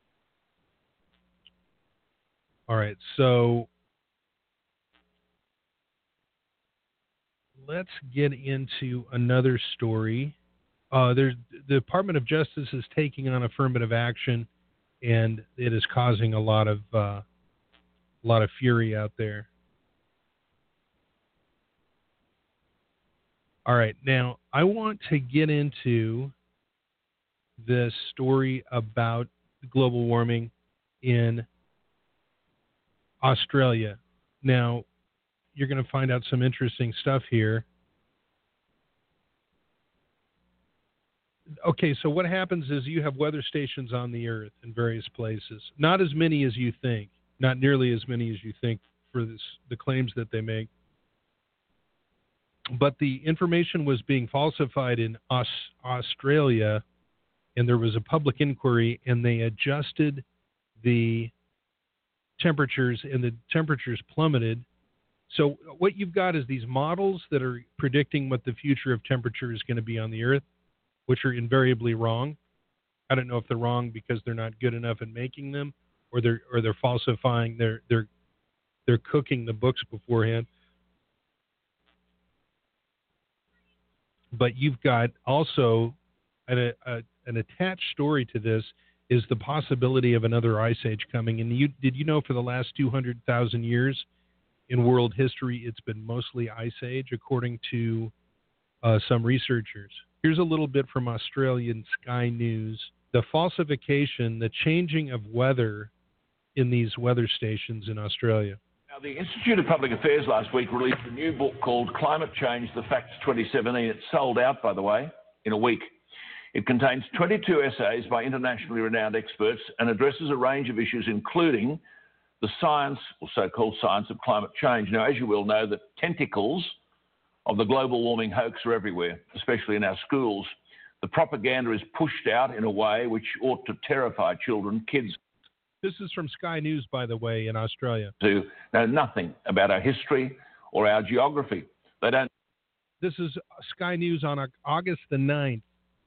All right, so let's get into another story. The Department of Justice is taking on affirmative action, and it is causing a lot of fury out there. All right, now I want to get into this story about global warming in Australia. Now, you're going to find out some interesting stuff here. Okay, so what happens is you have weather stations on the Earth in various places. Not as many as you think, not nearly as many as you think for the claims that they make. But the information was being falsified in Australia, and there was a public inquiry, and they adjusted the temperatures, and the temperatures plummeted. So what you've got is these models that are predicting what the future of temperature is going to be on the Earth, which are invariably wrong. I don't know if they're wrong because they're not good enough at making them, or they're falsifying. They're cooking the books beforehand. But you've got also an attached story to this is the possibility of another ice age coming. And did you know for the last 200,000 years in world history, it's been mostly ice age, according to some researchers. Here's a little bit from Australian Sky News. The falsification, the changing of weather in these weather stations in Australia. Now, the Institute of Public Affairs last week released a new book called Climate Change, The Facts 2017. It's sold out, by the way, in a week. It contains 22 essays by internationally renowned experts and addresses a range of issues, including the science, or so-called science, of climate change. Now, as you will know, the tentacles of the global warming hoax are everywhere, especially in our schools. The propaganda is pushed out in a way which ought to terrify children, kids. This is from Sky News, by the way, in Australia. Who know nothing about our history or our geography. They don't. This is Sky News on August the 9th,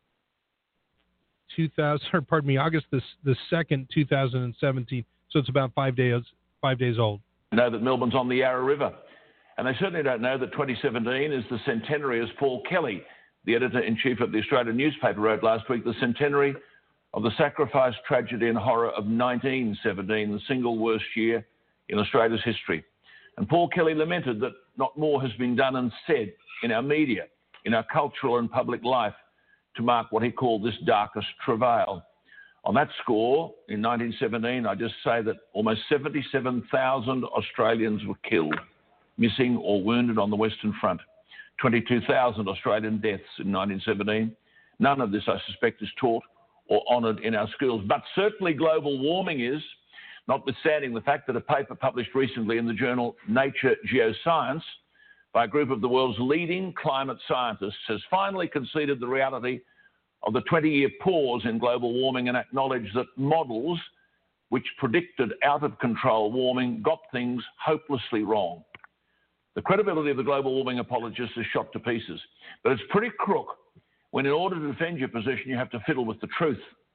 August the 2nd, 2017. So it's about 5 days old. Know that Melbourne's on the Yarra River. And they certainly don't know that 2017 is the centenary, as Paul Kelly, the editor-in-chief of the Australian newspaper, wrote last week, the centenary of the sacrifice, tragedy and horror of 1917, the single worst year in Australia's history. And Paul Kelly lamented that not more has been done and said in our media, in our cultural and public life, to mark what he called this darkest travail. On that score, in 1917, I just say that almost 77,000 Australians were killed, missing or wounded on the Western Front. 22,000 Australian deaths in 1917. None of this, I suspect, is taught or honoured in our schools. But certainly global warming is, notwithstanding the fact that a paper published recently in the journal Nature Geoscience by a group of the world's leading climate scientists has finally conceded the reality of the 20-year pause in global warming and acknowledged that models which predicted out-of-control warming got things hopelessly wrong. The credibility of the global warming apologists is shot to pieces. But it's pretty crook when in order to defend your position, you have to fiddle with the truth.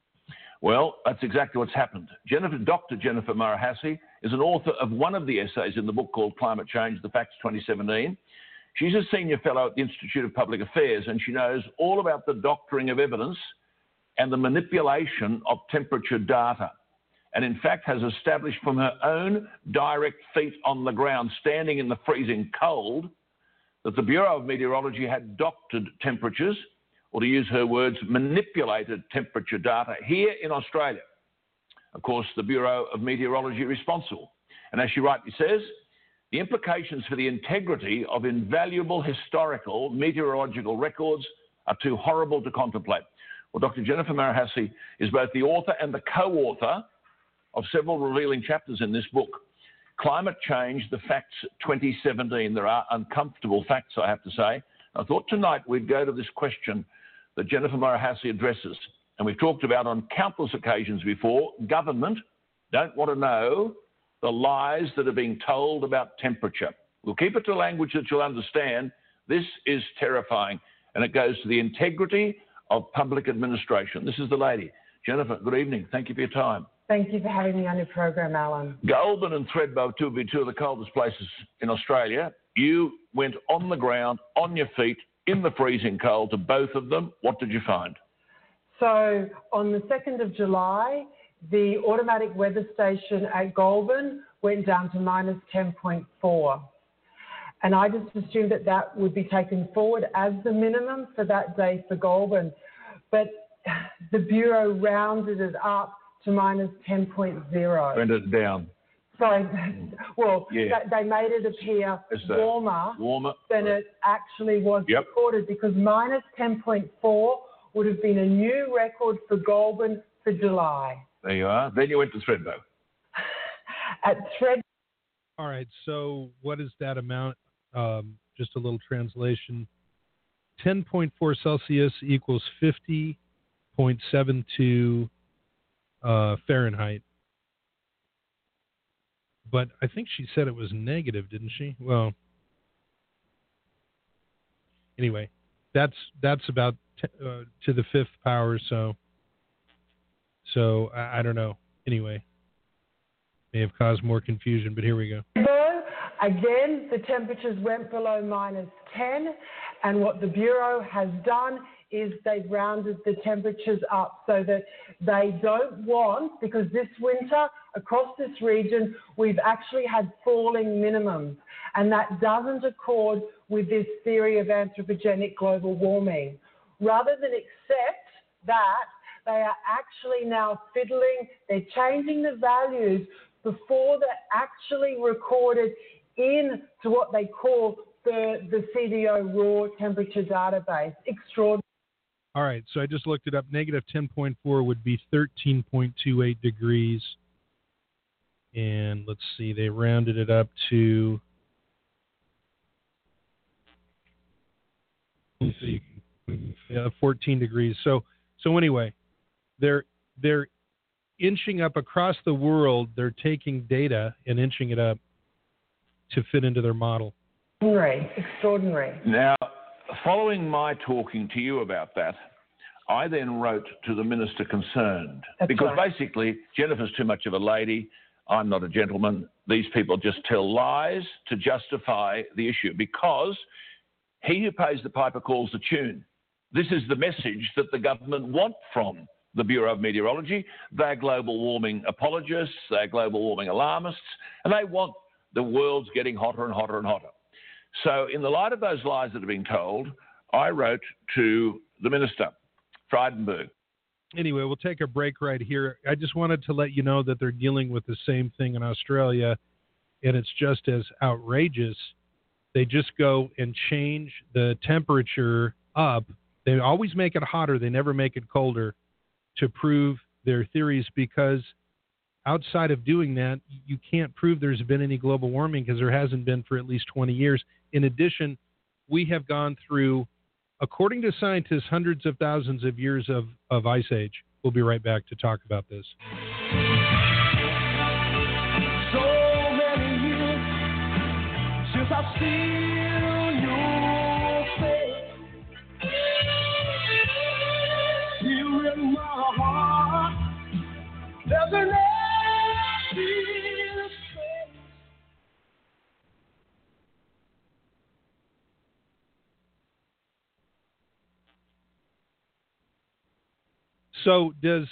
Well, that's exactly what's happened. Dr. Jennifer Murray-Hassey is an author of one of the essays in the book called Climate Change, The Facts 2017. She's a senior fellow at the Institute of Public Affairs, and she knows all about the doctoring of evidence and the manipulation of temperature data. And in fact has established from her own direct feet on the ground, standing in the freezing cold, that the Bureau of Meteorology had doctored temperatures, or to use her words, manipulated temperature data here in Australia. Of course, the Bureau of Meteorology is responsible. And as she rightly says, the implications for the integrity of invaluable historical meteorological records are too horrible to contemplate. Well, Dr. Jennifer Murray-Hassey is both the author and the co-author of several revealing chapters in this book. Climate Change, The Facts 2017. There are uncomfortable facts, I have to say. I thought tonight we'd go to this question that Jennifer Murray-Hassey addresses. And we've talked about on countless occasions before, government don't want to know the lies that are being told about temperature. We'll keep it to language that you'll understand. This is terrifying. and it goes to the integrity of public administration. This is the lady. Jennifer, good evening. Thank you for your time. Thank you for having me on your program, Alan. Goulburn and Thredbo would be two of the coldest places in Australia. You went on the ground, on your feet, in the freezing cold to both of them. What did you find? So on the 2nd of July, the automatic weather station at Goulburn went down to minus 10.4. And I just assumed that that would be taken forward as the minimum for that day for Goulburn. But the Bureau rounded it up to minus 10.0. Went it down. Sorry, well, Yeah. they made it appear warmer than it actually was recorded, because minus 10.4 would have been a new record for Goulburn for July. There you are. Then you went to Thredbo. At Thredbo. All right, so what is that amount? Just a little translation. 10.4 Celsius equals 50.72 Fahrenheit. But I think she said it was negative, didn't she? Well, anyway, that's about to the fifth power. So I don't know. Anyway, may have caused more confusion, but here we go. Again, the temperatures went below minus 10, and what the Bureau has done is they've rounded the temperatures up so that they don't want, because this winter across this region we've actually had falling minimums, and that doesn't accord with this theory of anthropogenic global warming. Rather than accept that, they are actually now fiddling, they're changing the values before they're actually recorded into what they call the CDO raw temperature database. Extraordinary. All right, so I just looked it up. Negative 10.4 would be 13.28 degrees. And let's see, they rounded it up to 14 degrees. So anyway, they're inching up across the world. They're taking data and inching it up to fit into their model. Extraordinary. Now, following my talking to you about that, I then wrote to the minister concerned. Because basically, Jennifer's too much of a lady. I'm not a gentleman. These people just tell lies to justify the issue, because he who pays the piper calls the tune. This is the message that the government want from the Bureau of Meteorology. They're global warming apologists, they're global warming alarmists, and they want the world's getting hotter and hotter and hotter. So in the light of those lies that are being told, I wrote to the minister, Frydenberg. Anyway, we'll take a break right here. I just wanted to let you know that they're dealing with the same thing in Australia, and it's just as outrageous. They just go and change the temperature up. They always make it hotter. They never make it colder to prove their theories, because outside of doing that, you can't prove there's been any global warming, because there hasn't been for at least 20 years. In addition, we have gone through, according to scientists, hundreds of thousands of years of ice age. We'll be right back to talk about this. So many years since I've seen your face. Here in my heart, there's an empty space. So does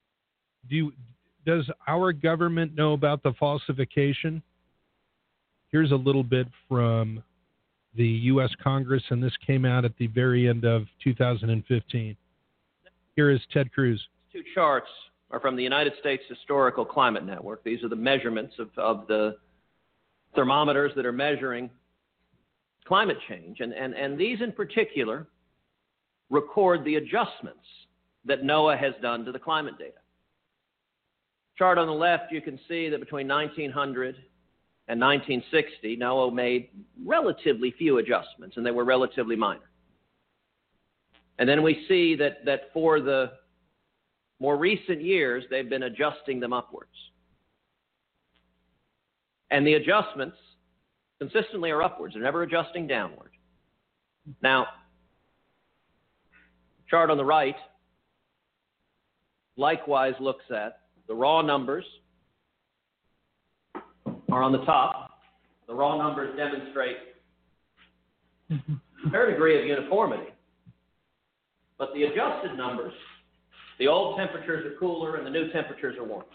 our government know about the falsification? Here's a little bit from the U.S. Congress, and this came out at the very end of 2015. Here is Ted Cruz. Two charts are from the United States Historical Climate Network. These are the measurements of the thermometers that are measuring climate change. And these in particular record the adjustments that NOAA has done to the climate data. Chart on the left, you can see that between 1900 and 1960, NOAA made relatively few adjustments, and they were relatively minor. And then we see that for the more recent years, they've been adjusting them upwards. And the adjustments consistently are upwards. They're never adjusting downward. Now, chart on the right likewise looks at the raw numbers are on the top. The raw numbers demonstrate a fair degree of uniformity. But the adjusted numbers, the old temperatures are cooler and the new temperatures are warmer.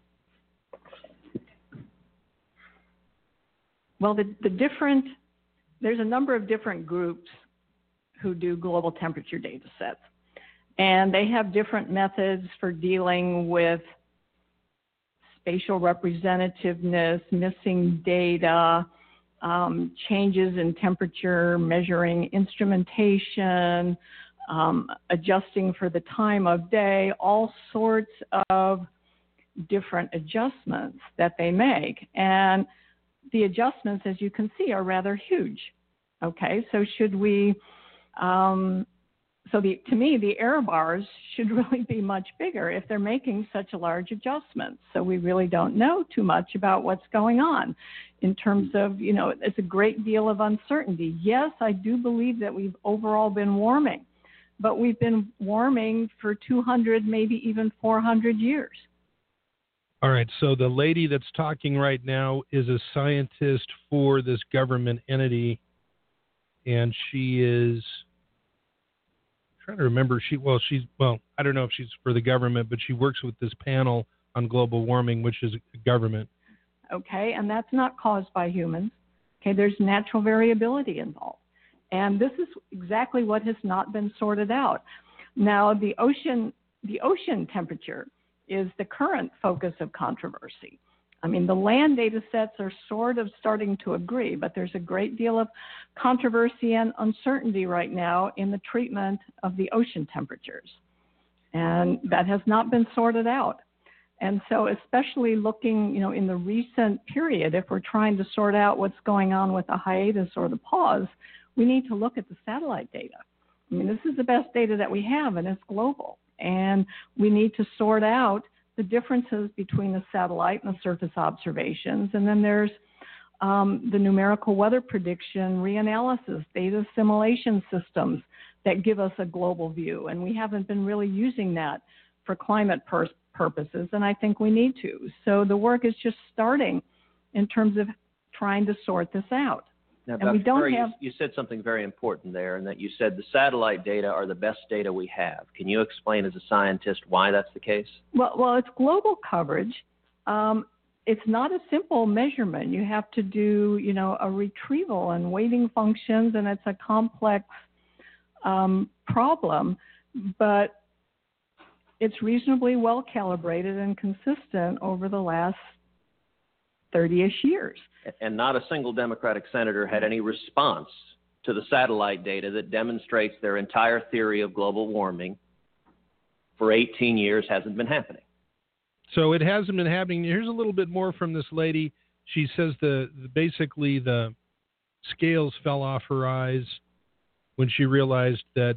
Well, there's a number of different groups who do global temperature data sets. And they have different methods for dealing with spatial representativeness, missing data, changes in temperature, measuring instrumentation, adjusting for the time of day, all sorts of different adjustments that they make. And the adjustments, as you can see, are rather huge. Okay, so should we, to me, the error bars should really be much bigger if they're making such a large adjustment. So we really don't know too much about what's going on in terms of, it's a great deal of uncertainty. Yes, I do believe that we've overall been warming, but we've been warming for 200, maybe even 400 years. All right, so the lady that's talking right now is a scientist for this government entity, and she is trying to remember. I don't know if she's for the government, but she works with this panel on global warming, which is a government. Okay, and that's not caused by humans. Okay, there's natural variability involved, and this is exactly what has not been sorted out. Now, the ocean temperature is the current focus of controversy. I mean, the land data sets are sort of starting to agree, but there's a great deal of controversy and uncertainty right now in the treatment of the ocean temperatures. And that has not been sorted out. And so especially looking, in the recent period, if we're trying to sort out what's going on with the hiatus or the pause, we need to look at the satellite data. I mean, this is the best data that we have, and it's global. And we need to sort out the differences between the satellite and the surface observations. And then there's the numerical weather prediction, reanalysis, data assimilation systems that give us a global view. And we haven't been really using that for climate purposes, and I think we need to. So the work is just starting in terms of trying to sort this out. Now, and we don't have. You said something very important there, and that you said the satellite data are the best data we have. Can you explain as a scientist why that's the case? Well, it's global coverage. It's not a simple measurement. You have to do, a retrieval and weighting functions, and it's a complex problem, but it's reasonably well calibrated and consistent over the last 30-ish years. And not a single Democratic senator had any response to the satellite data that demonstrates their entire theory of global warming for 18 years hasn't been happening. So it hasn't been happening. Here's a little bit more from this lady. She says basically the scales fell off her eyes when she realized that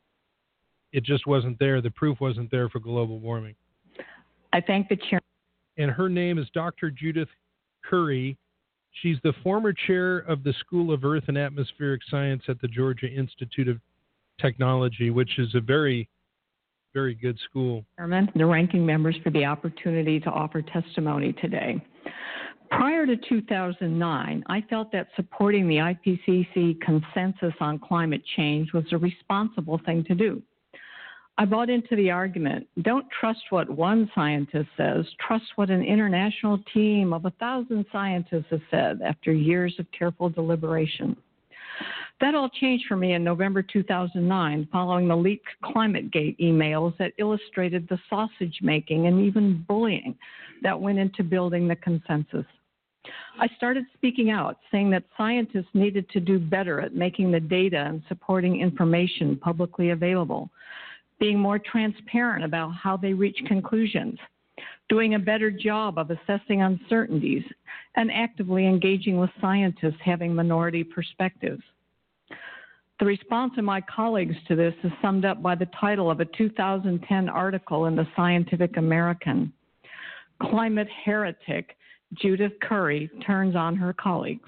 it just wasn't there. The proof wasn't there for global warming. I thank the chair. And her name is Dr. Judith Curry. She's the former chair of the School of Earth and Atmospheric Science at the Georgia Institute of Technology, which is a very, very good school. Chairman, the ranking members for the opportunity to offer testimony today. Prior to 2009, I felt that supporting the IPCC consensus on climate change was a responsible thing to do. I bought into the argument, don't trust what one scientist says, trust what an international team of 1,000 scientists has said after years of careful deliberation. That all changed for me in November 2009 following the leaked ClimateGate emails that illustrated the sausage making and even bullying that went into building the consensus. I started speaking out, saying that scientists needed to do better at making the data and supporting information publicly available, being more transparent about how they reach conclusions, doing a better job of assessing uncertainties, and actively engaging with scientists having minority perspectives. The response of my colleagues to this is summed up by the title of a 2010 article in the Scientific American, Climate Heretic Judith Curry Turns on Her Colleagues.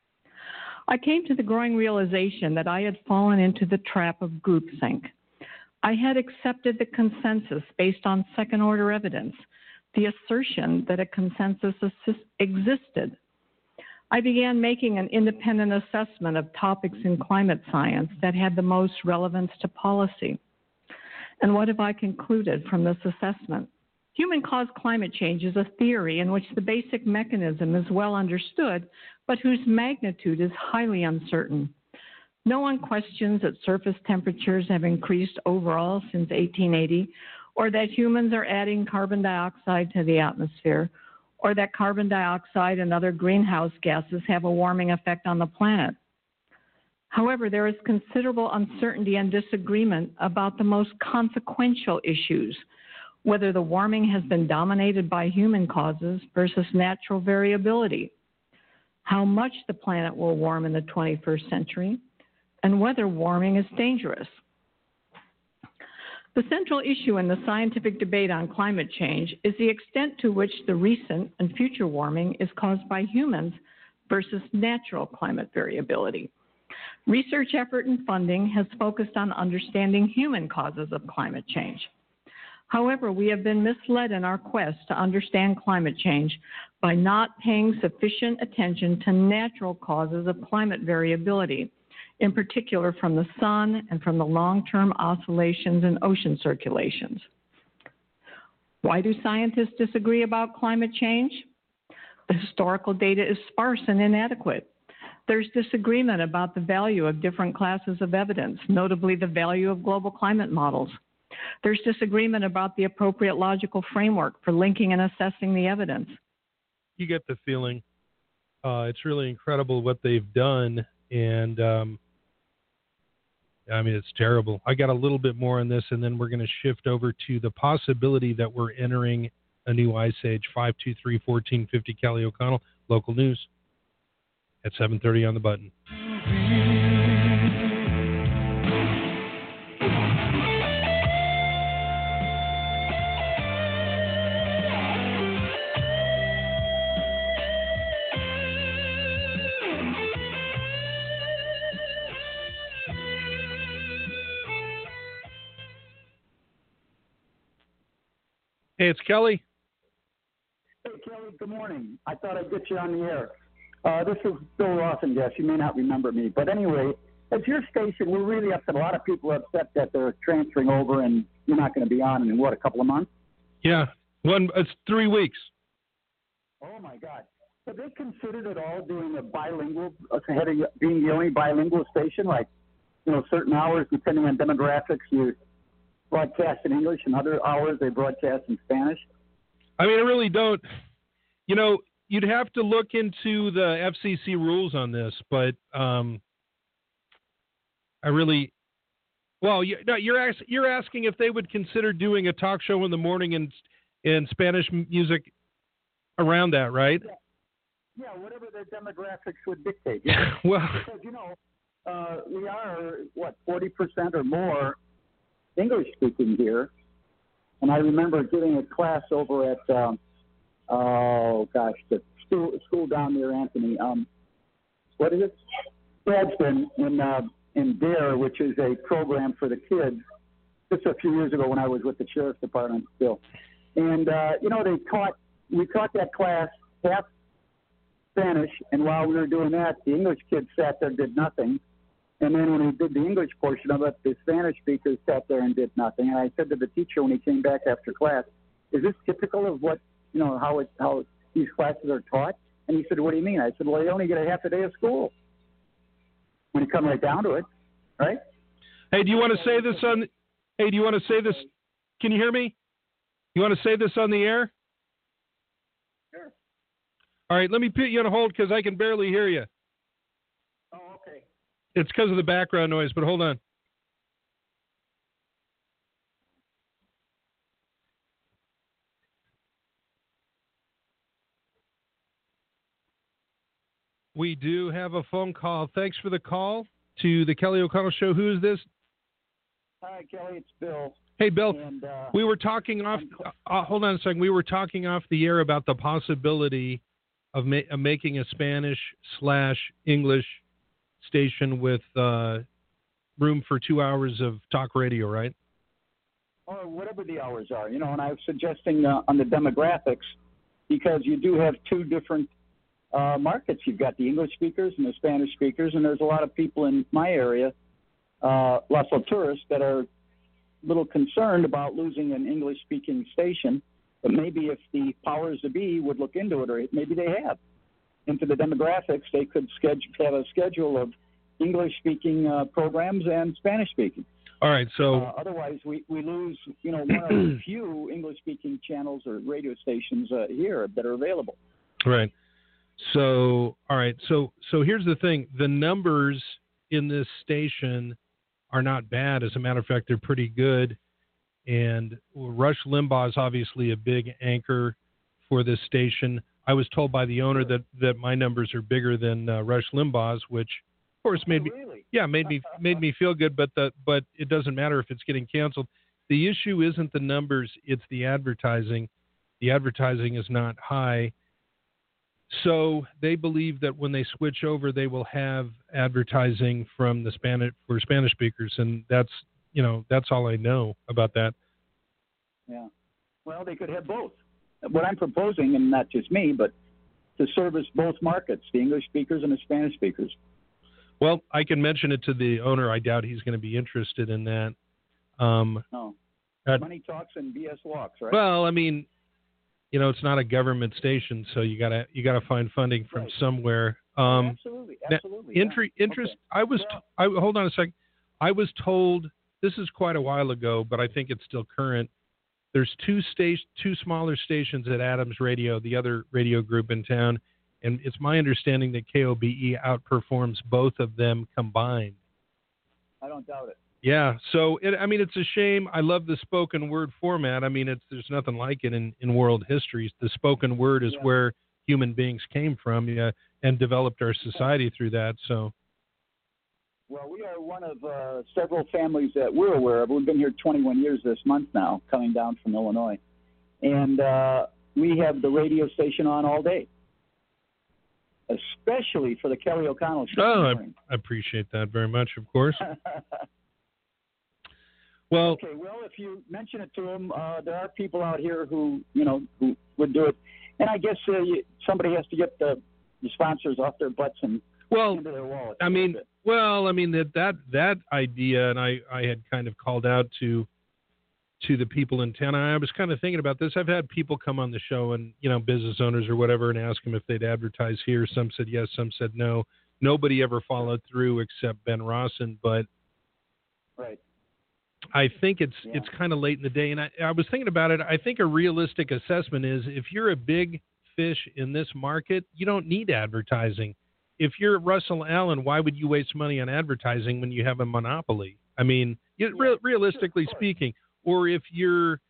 I came to the growing realization that I had fallen into the trap of groupthink. I had accepted the consensus based on second-order evidence, the assertion that a consensus existed. I began making an independent assessment of topics in climate science that had the most relevance to policy. And what have I concluded from this assessment? Human-caused climate change is a theory in which the basic mechanism is well understood, but whose magnitude is highly uncertain. No one questions that surface temperatures have increased overall since 1880, or that humans are adding carbon dioxide to the atmosphere, or that carbon dioxide and other greenhouse gases have a warming effect on the planet. However, there is considerable uncertainty and disagreement about the most consequential issues, whether the warming has been dominated by human causes versus natural variability, how much the planet will warm in the 21st century, and whether warming is dangerous. The central issue in the scientific debate on climate change is the extent to which the recent and future warming is caused by humans versus natural climate variability. Research effort and funding has focused on understanding human causes of climate change. However, we have been misled in our quest to understand climate change by not paying sufficient attention to natural causes of climate variability, in particular from the sun and from the long-term oscillations in ocean circulations. Why do scientists disagree about climate change? The historical data is sparse and inadequate. There's disagreement about the value of different classes of evidence, notably the value of global climate models. There's disagreement about the appropriate logical framework for linking and assessing the evidence. You get the feeling it's really incredible what they've done, and I mean, it's terrible. I got a little bit more on this, and then we're going to shift over to the possibility that we're entering a new ice age. 523-1450, Kelly O'Connell, local news at 7:30 on the button. Hey, it's Kelly. Hey, Kelly, good morning. I thought I'd get you on the air. This is Bill Rossengast. You may not remember me. But anyway, at your station, we're really upset. A lot of people are upset that they're transferring over and you're not going to be on in, what, a couple of months? Yeah, it's 3 weeks. Oh, my God. Have they considered at all doing a bilingual, being the only bilingual station, like, certain hours, depending on demographics, you broadcast in English, and other hours they broadcast in Spanish? I mean, I really don't. You'd have to look into the FCC rules on this, but you're asking if they would consider doing a talk show in the morning in Spanish music around that, right? Yeah, whatever their demographics would dictate. Well, because, we are, 40% or more English speaking here. And I remember giving a class over at, the school down near Anthony. What is it? Gadsden in Dare, which is a program for the kids. Just a few years ago when I was with the Sheriff's Department still. And, we taught that class half Spanish, and while we were doing that, the English kids sat there and did nothing. And then when we did the English portion of it, the Spanish speakers sat there and did nothing. And I said to the teacher when he came back after class, is this typical of what, how these classes are taught? And he said, what do you mean? I said, well, you only get a half a day of school when you come right down to it, right? Hey, do you want to say this Can you hear me? You want to say this on the air? Sure. All right, let me put you on hold because I can barely hear you. Oh, okay. It's because of the background noise, but hold on. We do have a phone call. Thanks for the call to the Kelly O'Connell Show. Who is this? Hi, Kelly. It's Bill. Hey, Bill. And, we were talking off. Hold on a second. We were talking off the air about the possibility of making a Spanish/English station with room for 2 hours of talk radio, right? or whatever the hours are, and I was suggesting on the demographics, because you do have two different markets. You've got the English speakers and the Spanish speakers, and there's a lot of people in my area, Las Alturas, that are a little concerned about losing an English-speaking station, but maybe if the powers that be would look into it, or maybe they have, into the demographics, they could have a schedule of English-speaking programs and Spanish-speaking. All right, so otherwise we lose, one of the few English-speaking channels or radio stations here that are available. Right. So, all right. So here's the thing: the numbers in this station are not bad. As a matter of fact, they're pretty good. And Rush Limbaugh is obviously a big anchor for this station. I was told by the owner that my numbers are bigger than Rush Limbaugh's, which, of course, made me feel good. But it doesn't matter if it's getting canceled. The issue isn't the numbers; it's the advertising. The advertising is not high. So they believe that when they switch over, they will have advertising from the Spanish speakers, and that's all I know about that. Yeah. Well, they could have both. What I'm proposing, and not just me, but to service both markets, the English speakers and the Spanish speakers. Well, I can mention it to the owner. I doubt he's going to be interested in that. No. Money talks and BS walks, right? Well, I mean, it's not a government station, so you gotta find funding from somewhere. Absolutely. Interest. Hold on a second. I was told, this is quite a while ago, but I think it's still current. There's two smaller stations at Adams Radio, the other radio group in town, and it's my understanding that KOBE outperforms both of them combined. I don't doubt it. Yeah, so it's a shame. I love the spoken word format. There's nothing like it in world history. The spoken word is where human beings came from, and developed our society through that. So. Well, we are one of several families that we're aware of. We've been here 21 years this month now, coming down from Illinois, and we have the radio station on all day, especially for the Kelly O'Connell show. Oh, I appreciate that very much, of course. Well, okay. Well, if you mention it to them, there are people out here who would do it, and I guess somebody has to get the sponsors off their butts and into their wallets. That idea, and I had kind of called out to the people in town. I was kind of thinking about this. I've had people come on the show, and business owners or whatever, and ask them if they'd advertise here. Some said yes, some said no. Nobody ever followed through except Ben Rawson, but. Right. I think it's kind of late in the day, and I was thinking about it. I think a realistic assessment is if you're a big fish in this market, you don't need advertising. If you're Russell Allen, why would you waste money on advertising when you have a monopoly? Realistically speaking, or if you're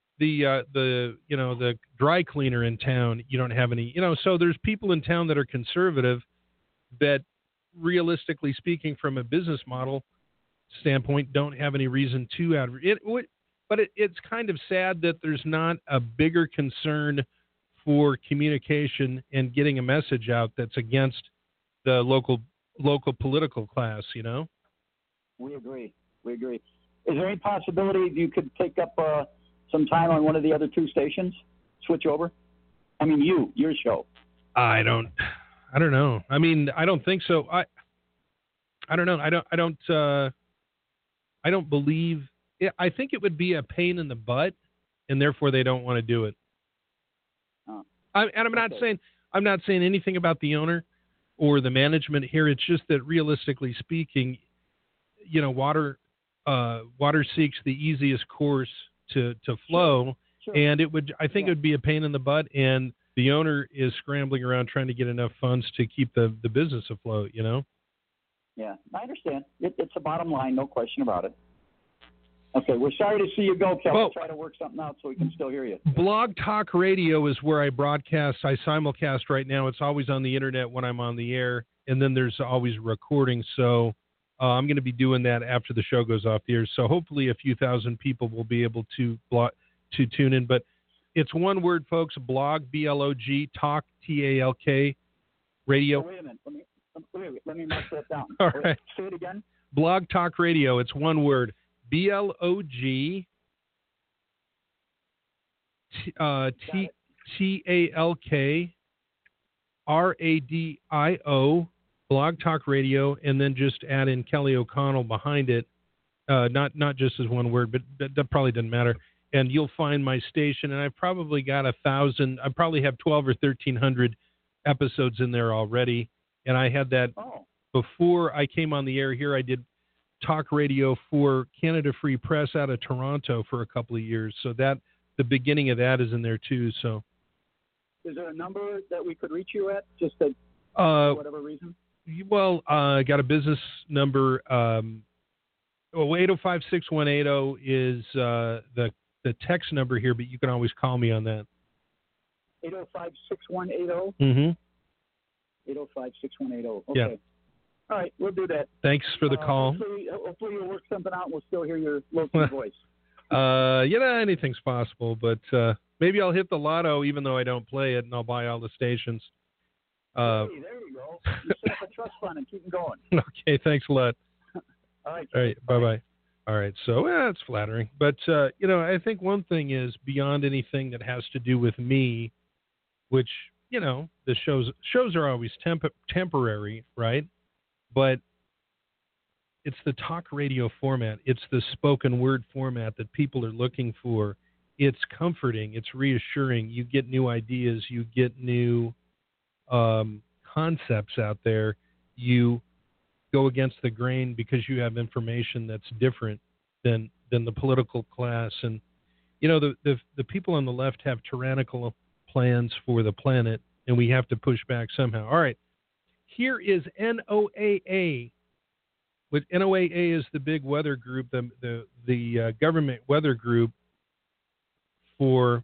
the dry cleaner in town, you don't have any. So there's people in town that are conservative that, realistically speaking, from a business model standpoint, don't have any reason to advertise. But it's kind of sad that there's not a bigger concern for communication and getting a message out that's against the local political class. We agree. Is there any possibility you could take up some time on one of the other two stations? Switch over? Your show. I don't know. I don't think so. I don't know. I don't believe. I think it would be a pain in the butt, and therefore they don't want to do it. I'm not saying anything about the owner or the management here. It's just that, realistically speaking, water seeks the easiest course to flow, sure. And it would. I think it would be a pain in the butt, and the owner is scrambling around trying to get enough funds to keep the business afloat. Yeah, I understand. It's a bottom line, no question about it. Okay, we're sorry to see you go, Kel. We'll try to work something out so we can still hear you. Blog Talk Radio is where I broadcast. I simulcast right now. It's always on the internet when I'm on the air, and then there's always recording. So I'm going to be doing that after the show goes off the air. So hopefully a few thousand people will be able to tune in. But it's one word, folks, blog, B-L-O-G, talk, T-A-L-K, radio. Oh, wait a minute. Let me mark that down. All right. Say it again. Blog Talk Radio. It's one word. BLOG TalkRadio, Blog Talk Radio, and then just add in Kelly O'Connell behind it. Not just as one word, but that probably doesn't matter. And you'll find my station, and I've probably got 1,000. I probably have 12 or 1,300 episodes in there already. And I had that before I came on the air here. I did talk radio for Canada Free Press out of Toronto for a couple of years. So that the beginning of that is in there too. So, is there a number that we could reach you at, just for whatever reason? Well, I got a business number. 805-6180 is the text number here, but you can always call me on that. 805-6180? Mm-hmm. 805-6180. Okay. Yeah. All right, we'll do that. Thanks for the call. Hopefully you'll work something out and we'll still hear your local voice. Anything's possible, but maybe I'll hit the lotto even though I don't play it, and I'll buy all the stations. Hey, there you go. You set up a trust fund and keep them going. Okay, thanks a lot. All right. All right, bye-bye. All right, so it's flattering. But, I think one thing is beyond anything that has to do with me, which, the shows are always temporary, right? But it's the talk radio format. It's the spoken word format that people are looking for. It's comforting. It's reassuring. You get new ideas. You get new concepts out there. You go against the grain because you have information that's different than the political class. And, the people on the left have tyrannical plans for the planet, and we have to push back somehow. All right. Here is NOAA. With NOAA is the big weather group, the government weather group for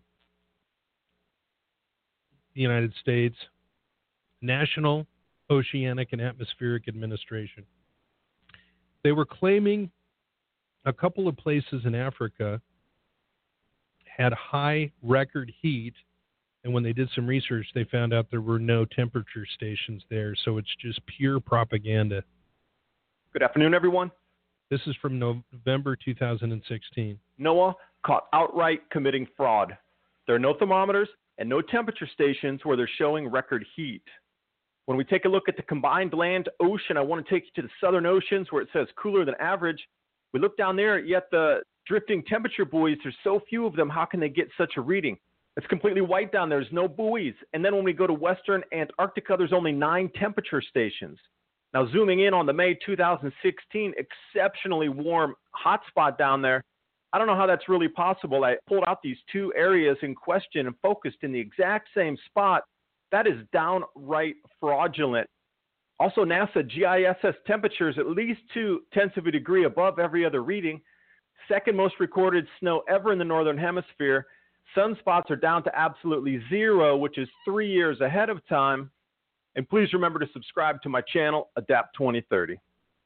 the United States, National Oceanic and Atmospheric Administration. They were claiming a couple of places in Africa had high record heat, and when they did some research, they found out there were no temperature stations there, so it's just pure propaganda. Good afternoon, everyone. This is from November 2016. NOAA caught outright committing fraud. There are no thermometers and no temperature stations where they're showing record heat. When we take a look at the combined land-ocean, I want to take you to the southern oceans where it says cooler than average. We look down there, yet the drifting temperature buoys, there's so few of them, how can they get such a reading? It's completely white down there. There's no buoys. And then when we go to western Antarctica, there's only 9 temperature stations. Now, zooming in on the May 2016 exceptionally warm hotspot down there, I don't know how that's really possible. I pulled out these 2 areas in question and focused in the exact same spot. That is downright fraudulent. Also, NASA GISS temperatures at least 0.2 of a degree above every other reading. Second most recorded snow ever in the northern hemisphere. Sunspots are down to absolutely 0, which is 3 years ahead of time. And please remember to subscribe to my channel, Adapt 2030.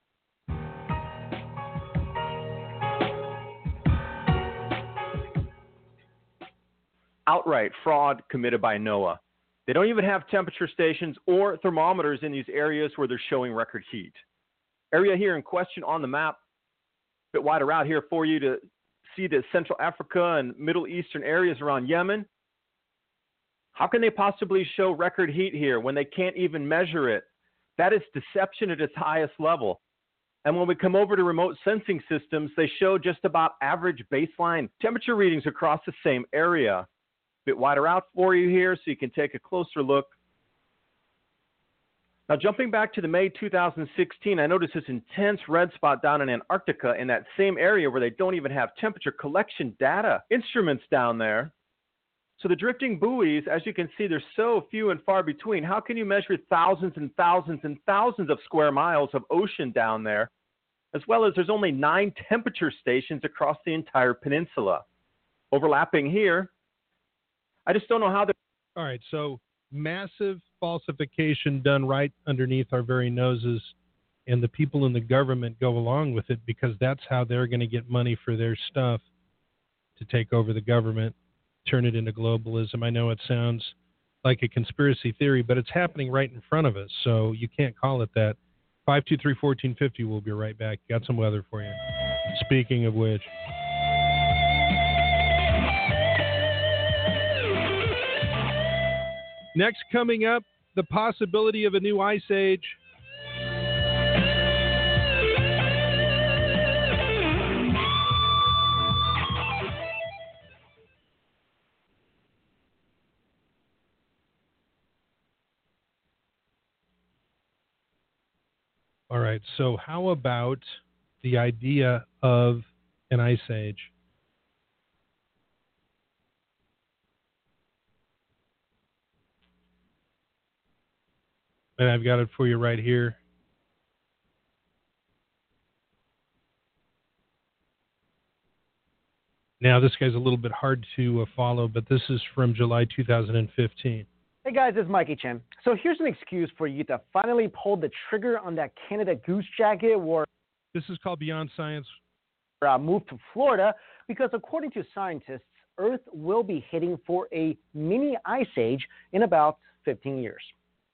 Outright fraud committed by NOAA. They don't even have temperature stations or thermometers in these areas where they're showing record heat. Area here in question on the map, a bit wider out here for you to see the Central Africa and Middle Eastern areas around Yemen. How can they possibly show record heat here when they can't even measure it? That is deception at its highest level. And when we come over to remote sensing systems, they show just about average baseline temperature readings across the same area. A bit wider out for you here so you can take a closer look. Now, jumping back to the May 2016, I noticed this intense red spot down in Antarctica in that same area where they don't even have temperature collection data instruments down there. So the drifting buoys, as you can see, they're so few and far between. How can you measure thousands and thousands and thousands of square miles of ocean down there, as well as there's only 9 temperature stations across the entire peninsula? Overlapping here, I just don't know how they're... All right, so massive falsification done right underneath our very noses, and the people in the government go along with it because that's how they're going to get money for their stuff, to take over the government, turn it into globalism. I know it sounds like a conspiracy theory, but it's happening right in front of us, so you can't call it that. 523-1450, we'll be right back. Got some weather for you. Speaking of which... Next, coming up, the possibility of a new ice age. All right, so how about the idea of an ice age? And I've got it for you right here. Now, this guy's a little bit hard to follow, but this is from July 2015. Hey guys, it's Mikey Chen. So here's an excuse for you to finally pull the trigger on that Canada Goose Jacket war. This is called Beyond Science. Move to Florida because according to scientists, Earth will be heading for a mini ice age in about 15 years.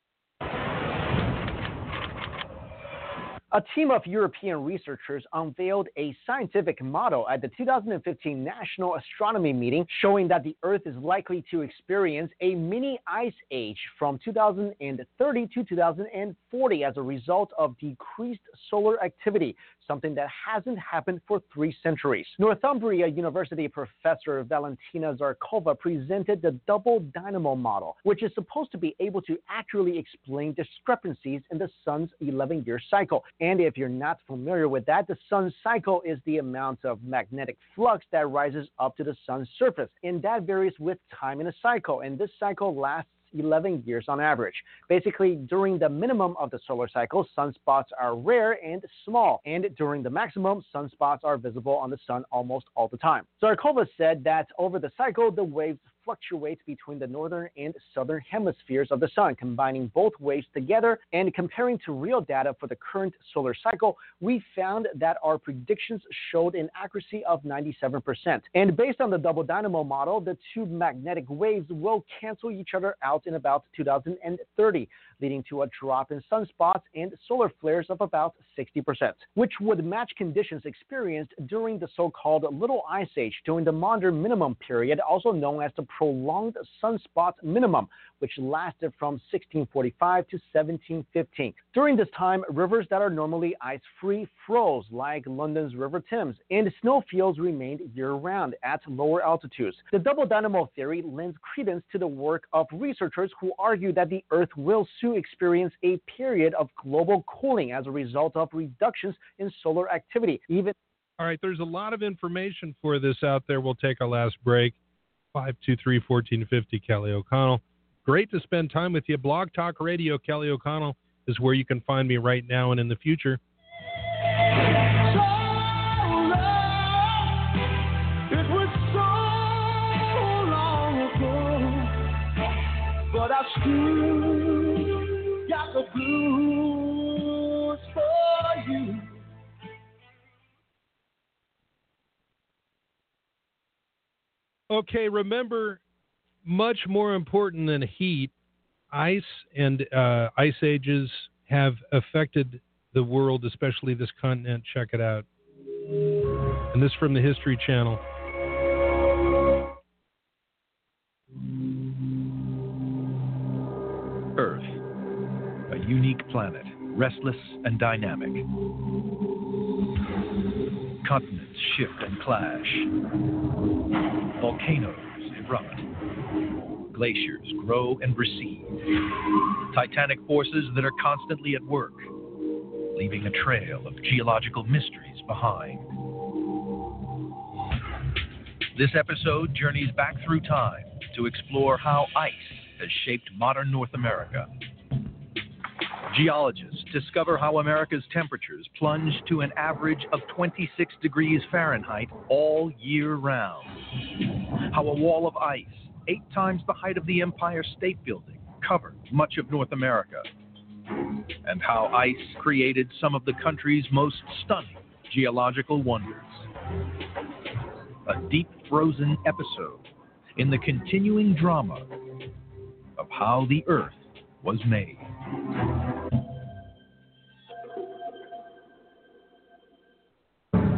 A team of European researchers unveiled a scientific model at the 2015 National Astronomy Meeting showing that the Earth is likely to experience a mini ice age from 2030 to 2040 as a result of decreased solar activity, something that hasn't happened for 3 centuries. Northumbria University professor Valentina Zarkova presented the double dynamo model, which is supposed to be able to accurately explain discrepancies in the sun's 11-year cycle. And if you're not familiar with that, the sun's cycle is the amount of magnetic flux that rises up to the sun's surface, and that varies with time in a cycle, and this cycle lasts 11 years on average. Basically, during the minimum of the solar cycle, sunspots are rare and small, and during the maximum, sunspots are visible on the sun almost all the time. Zarkova said that over the cycle, the waves fluctuate between the northern and southern hemispheres of the sun, combining both waves together and comparing to real data for the current solar cycle, we found that our predictions showed an accuracy of 97%. And based on the double dynamo model, the two magnetic waves will cancel each other out in about 2030, leading to a drop in sunspots and solar flares of about 60%, which would match conditions experienced during the so-called Little Ice Age during the Maunder Minimum period, also known as the prolonged sunspot minimum, which lasted from 1645 to 1715. During this time, rivers that are normally ice-free froze, like London's River Thames, and snowfields remained year-round at lower altitudes. The double dynamo theory lends credence to the work of researchers who argue that the Earth will soon experience a period of global cooling as a result of reductions in solar activity. All right, there's a lot of information for this out there. We'll take our last break. 523-1450, Kelly O'Connell. Great to spend time with you. Blog Talk Radio, Kelly O'Connell, is where you can find me right now and in the future. It was so long ago, but I still got the blues for you. Okay, remember, much more important than heat, ice and ice ages have affected the world, especially this continent. Check it out. And this from the History Channel. Earth, a unique planet, restless and dynamic. Continents shift and clash. Volcanoes erupt. Glaciers grow and recede. Titanic forces that are constantly at work, leaving a trail of geological mysteries behind. This episode journeys back through time to explore how ice has shaped modern North America. Geologists discover how America's temperatures plunge to an average of 26 degrees Fahrenheit all year round. How a wall of ice, 8 times the height of the Empire State Building, covered much of North America. And how ice created some of the country's most stunning geological wonders. A deep frozen episode in the continuing drama of how the Earth was made.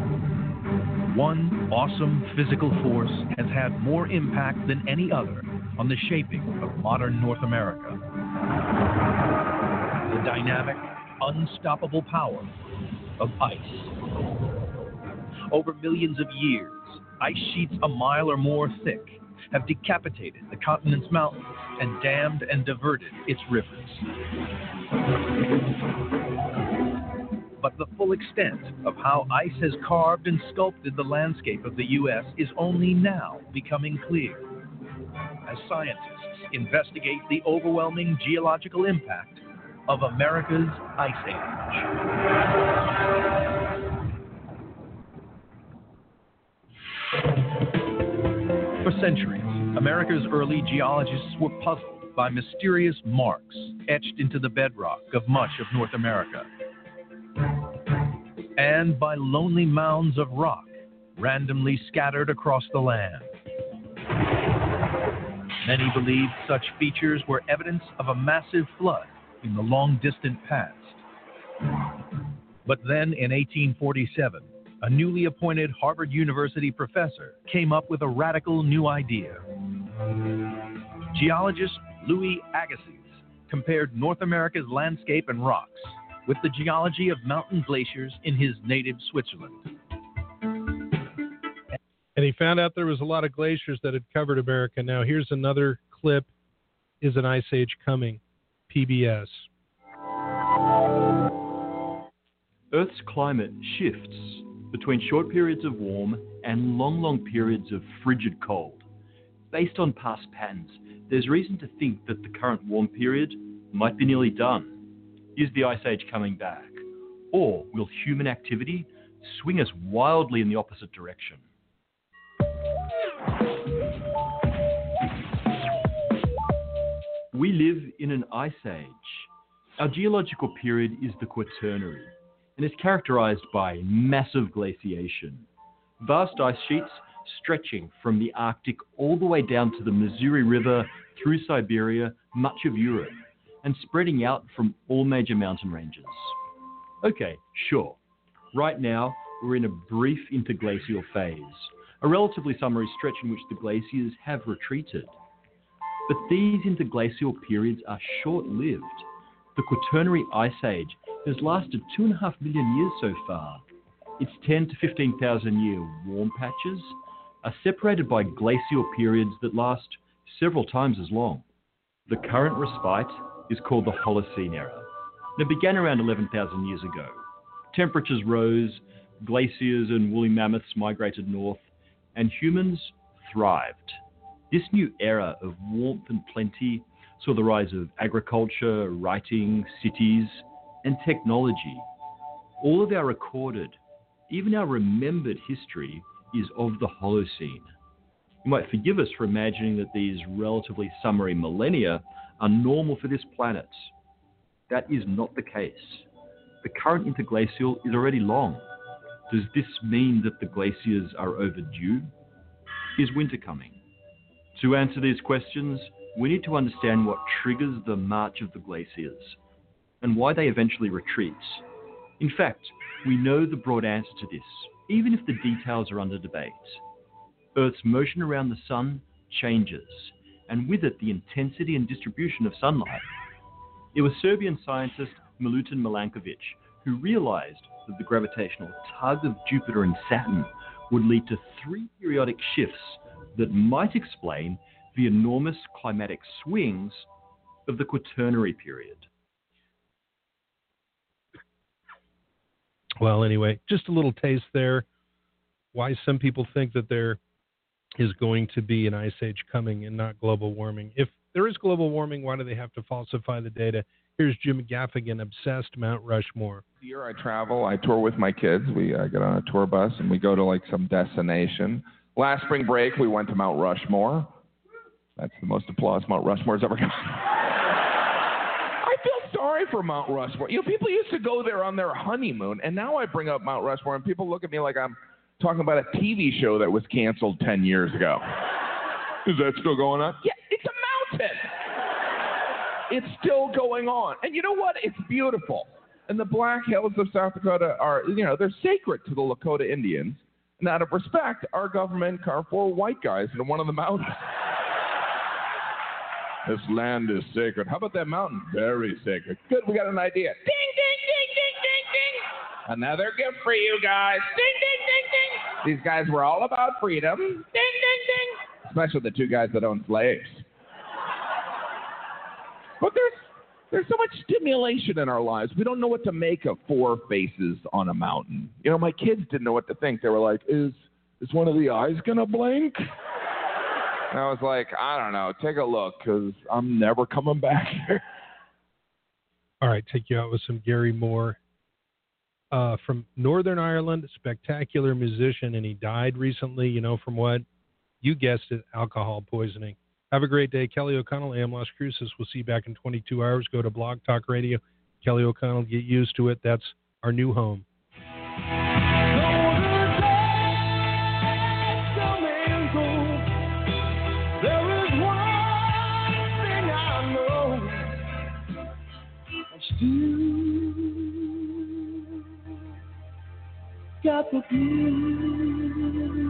One awesome physical force has had more impact than any other on the shaping of modern North America. The dynamic, unstoppable power of ice. Over millions of years, ice sheets a mile or more thick have decapitated the continent's mountains and dammed and diverted its rivers. But the full extent of how ice has carved and sculpted the landscape of the U.S. is only now becoming clear as scientists investigate the overwhelming geological impact of America's Ice Age. For centuries, America's early geologists were puzzled by mysterious marks etched into the bedrock of much of North America, and by lonely mounds of rock randomly scattered across the land. Many believed such features were evidence of a massive flood in the long-distant past. But then in 1847, a newly appointed Harvard University professor came up with a radical new idea. Geologist Louis Agassiz compared North America's landscape and rocks with the geology of mountain glaciers in his native Switzerland. And he found out there was a lot of glaciers that had covered America. Now here's another clip. Is an ice age coming? PBS. Earth's climate shifts between short periods of warm and long periods of frigid cold. Based on past patterns, there's reason to think that the current warm period might be nearly done. Is the ice age coming back? Or will human activity swing us wildly in the opposite direction? We live in an ice age. Our geological period is the Quaternary, and is characterized by massive glaciation. Vast ice sheets stretching from the Arctic all the way down to the Missouri River, through Siberia, much of Europe, and spreading out from all major mountain ranges. Okay, sure. Right now, we're in a brief interglacial phase, a relatively summary stretch in which the glaciers have retreated. But these interglacial periods are short-lived. The Quaternary Ice Age has lasted 2.5 million years so far. Its 10 to 15,000 year warm patches are separated by glacial periods that last several times as long. The current respite is called the Holocene era. And it began around 11,000 years ago. Temperatures rose, glaciers and woolly mammoths migrated north, and humans thrived. This new era of warmth and plenty saw the rise of agriculture, writing, cities, and technology. All of our recorded, even our remembered history is of the Holocene. You might forgive us for imagining that these relatively summary millennia are normal for this planet. That is not the case. The current interglacial is already long. Does this mean that the glaciers are overdue? Is winter coming? To answer these questions, we need to understand what triggers the march of the glaciers and why they eventually retreat. In fact, we know the broad answer to this, even if the details are under debate. Earth's motion around the sun changes, and with it the intensity and distribution of sunlight. It was Serbian scientist Milutin Milankovic who realized that the gravitational tug of Jupiter and Saturn would lead to 3 periodic shifts that might explain the enormous climatic swings of the Quaternary period. Well, anyway, just a little taste there. Why some people think that there is going to be an ice age coming and not global warming. If there is global warming, why do they have to falsify the data? Here's Jim Gaffigan, obsessed Mount Rushmore. The year I travel, I tour with my kids. We get on a tour bus and we go to like some destination. Last spring break, we went to Mount Rushmore. That's the most applause Mount Rushmore's ever gotten. I feel sorry for Mount Rushmore. You know, people used to go there on their honeymoon, and now I bring up Mount Rushmore, and people look at me like I'm talking about a TV show that was canceled 10 years ago. Is that still going on? Yeah, it's a mountain. It's still going on. And you know what? It's beautiful. And the Black Hills of South Dakota are, you know, they're sacred to the Lakota Indians. And out of respect, our government carved 4 white guys into one of the mountains. This land is sacred. How about that mountain? Very sacred. Good, we got an idea. Ding, ding, ding, ding, ding, ding. Another gift for you guys. Ding, ding, ding, ding. These guys were all about freedom. Ding, ding, ding. Especially the two guys that own slaves. But there's so much stimulation in our lives. We don't know what to make of four faces on a mountain. You know, my kids didn't know what to think. They were like, is one of the eyes going to blink? And I was like, I don't know. Take a look, because I'm never coming back here. All right, take you out with some Gary Moore. From Northern Ireland, a spectacular musician, and he died recently. You know from what? You guessed it, alcohol poisoning. Have a great day. Kelly O'Connell, AM Las Cruces. We'll see you back in 22 hours. Go to Blog Talk Radio. Kelly O'Connell, get used to it. That's our new home. Got the blues.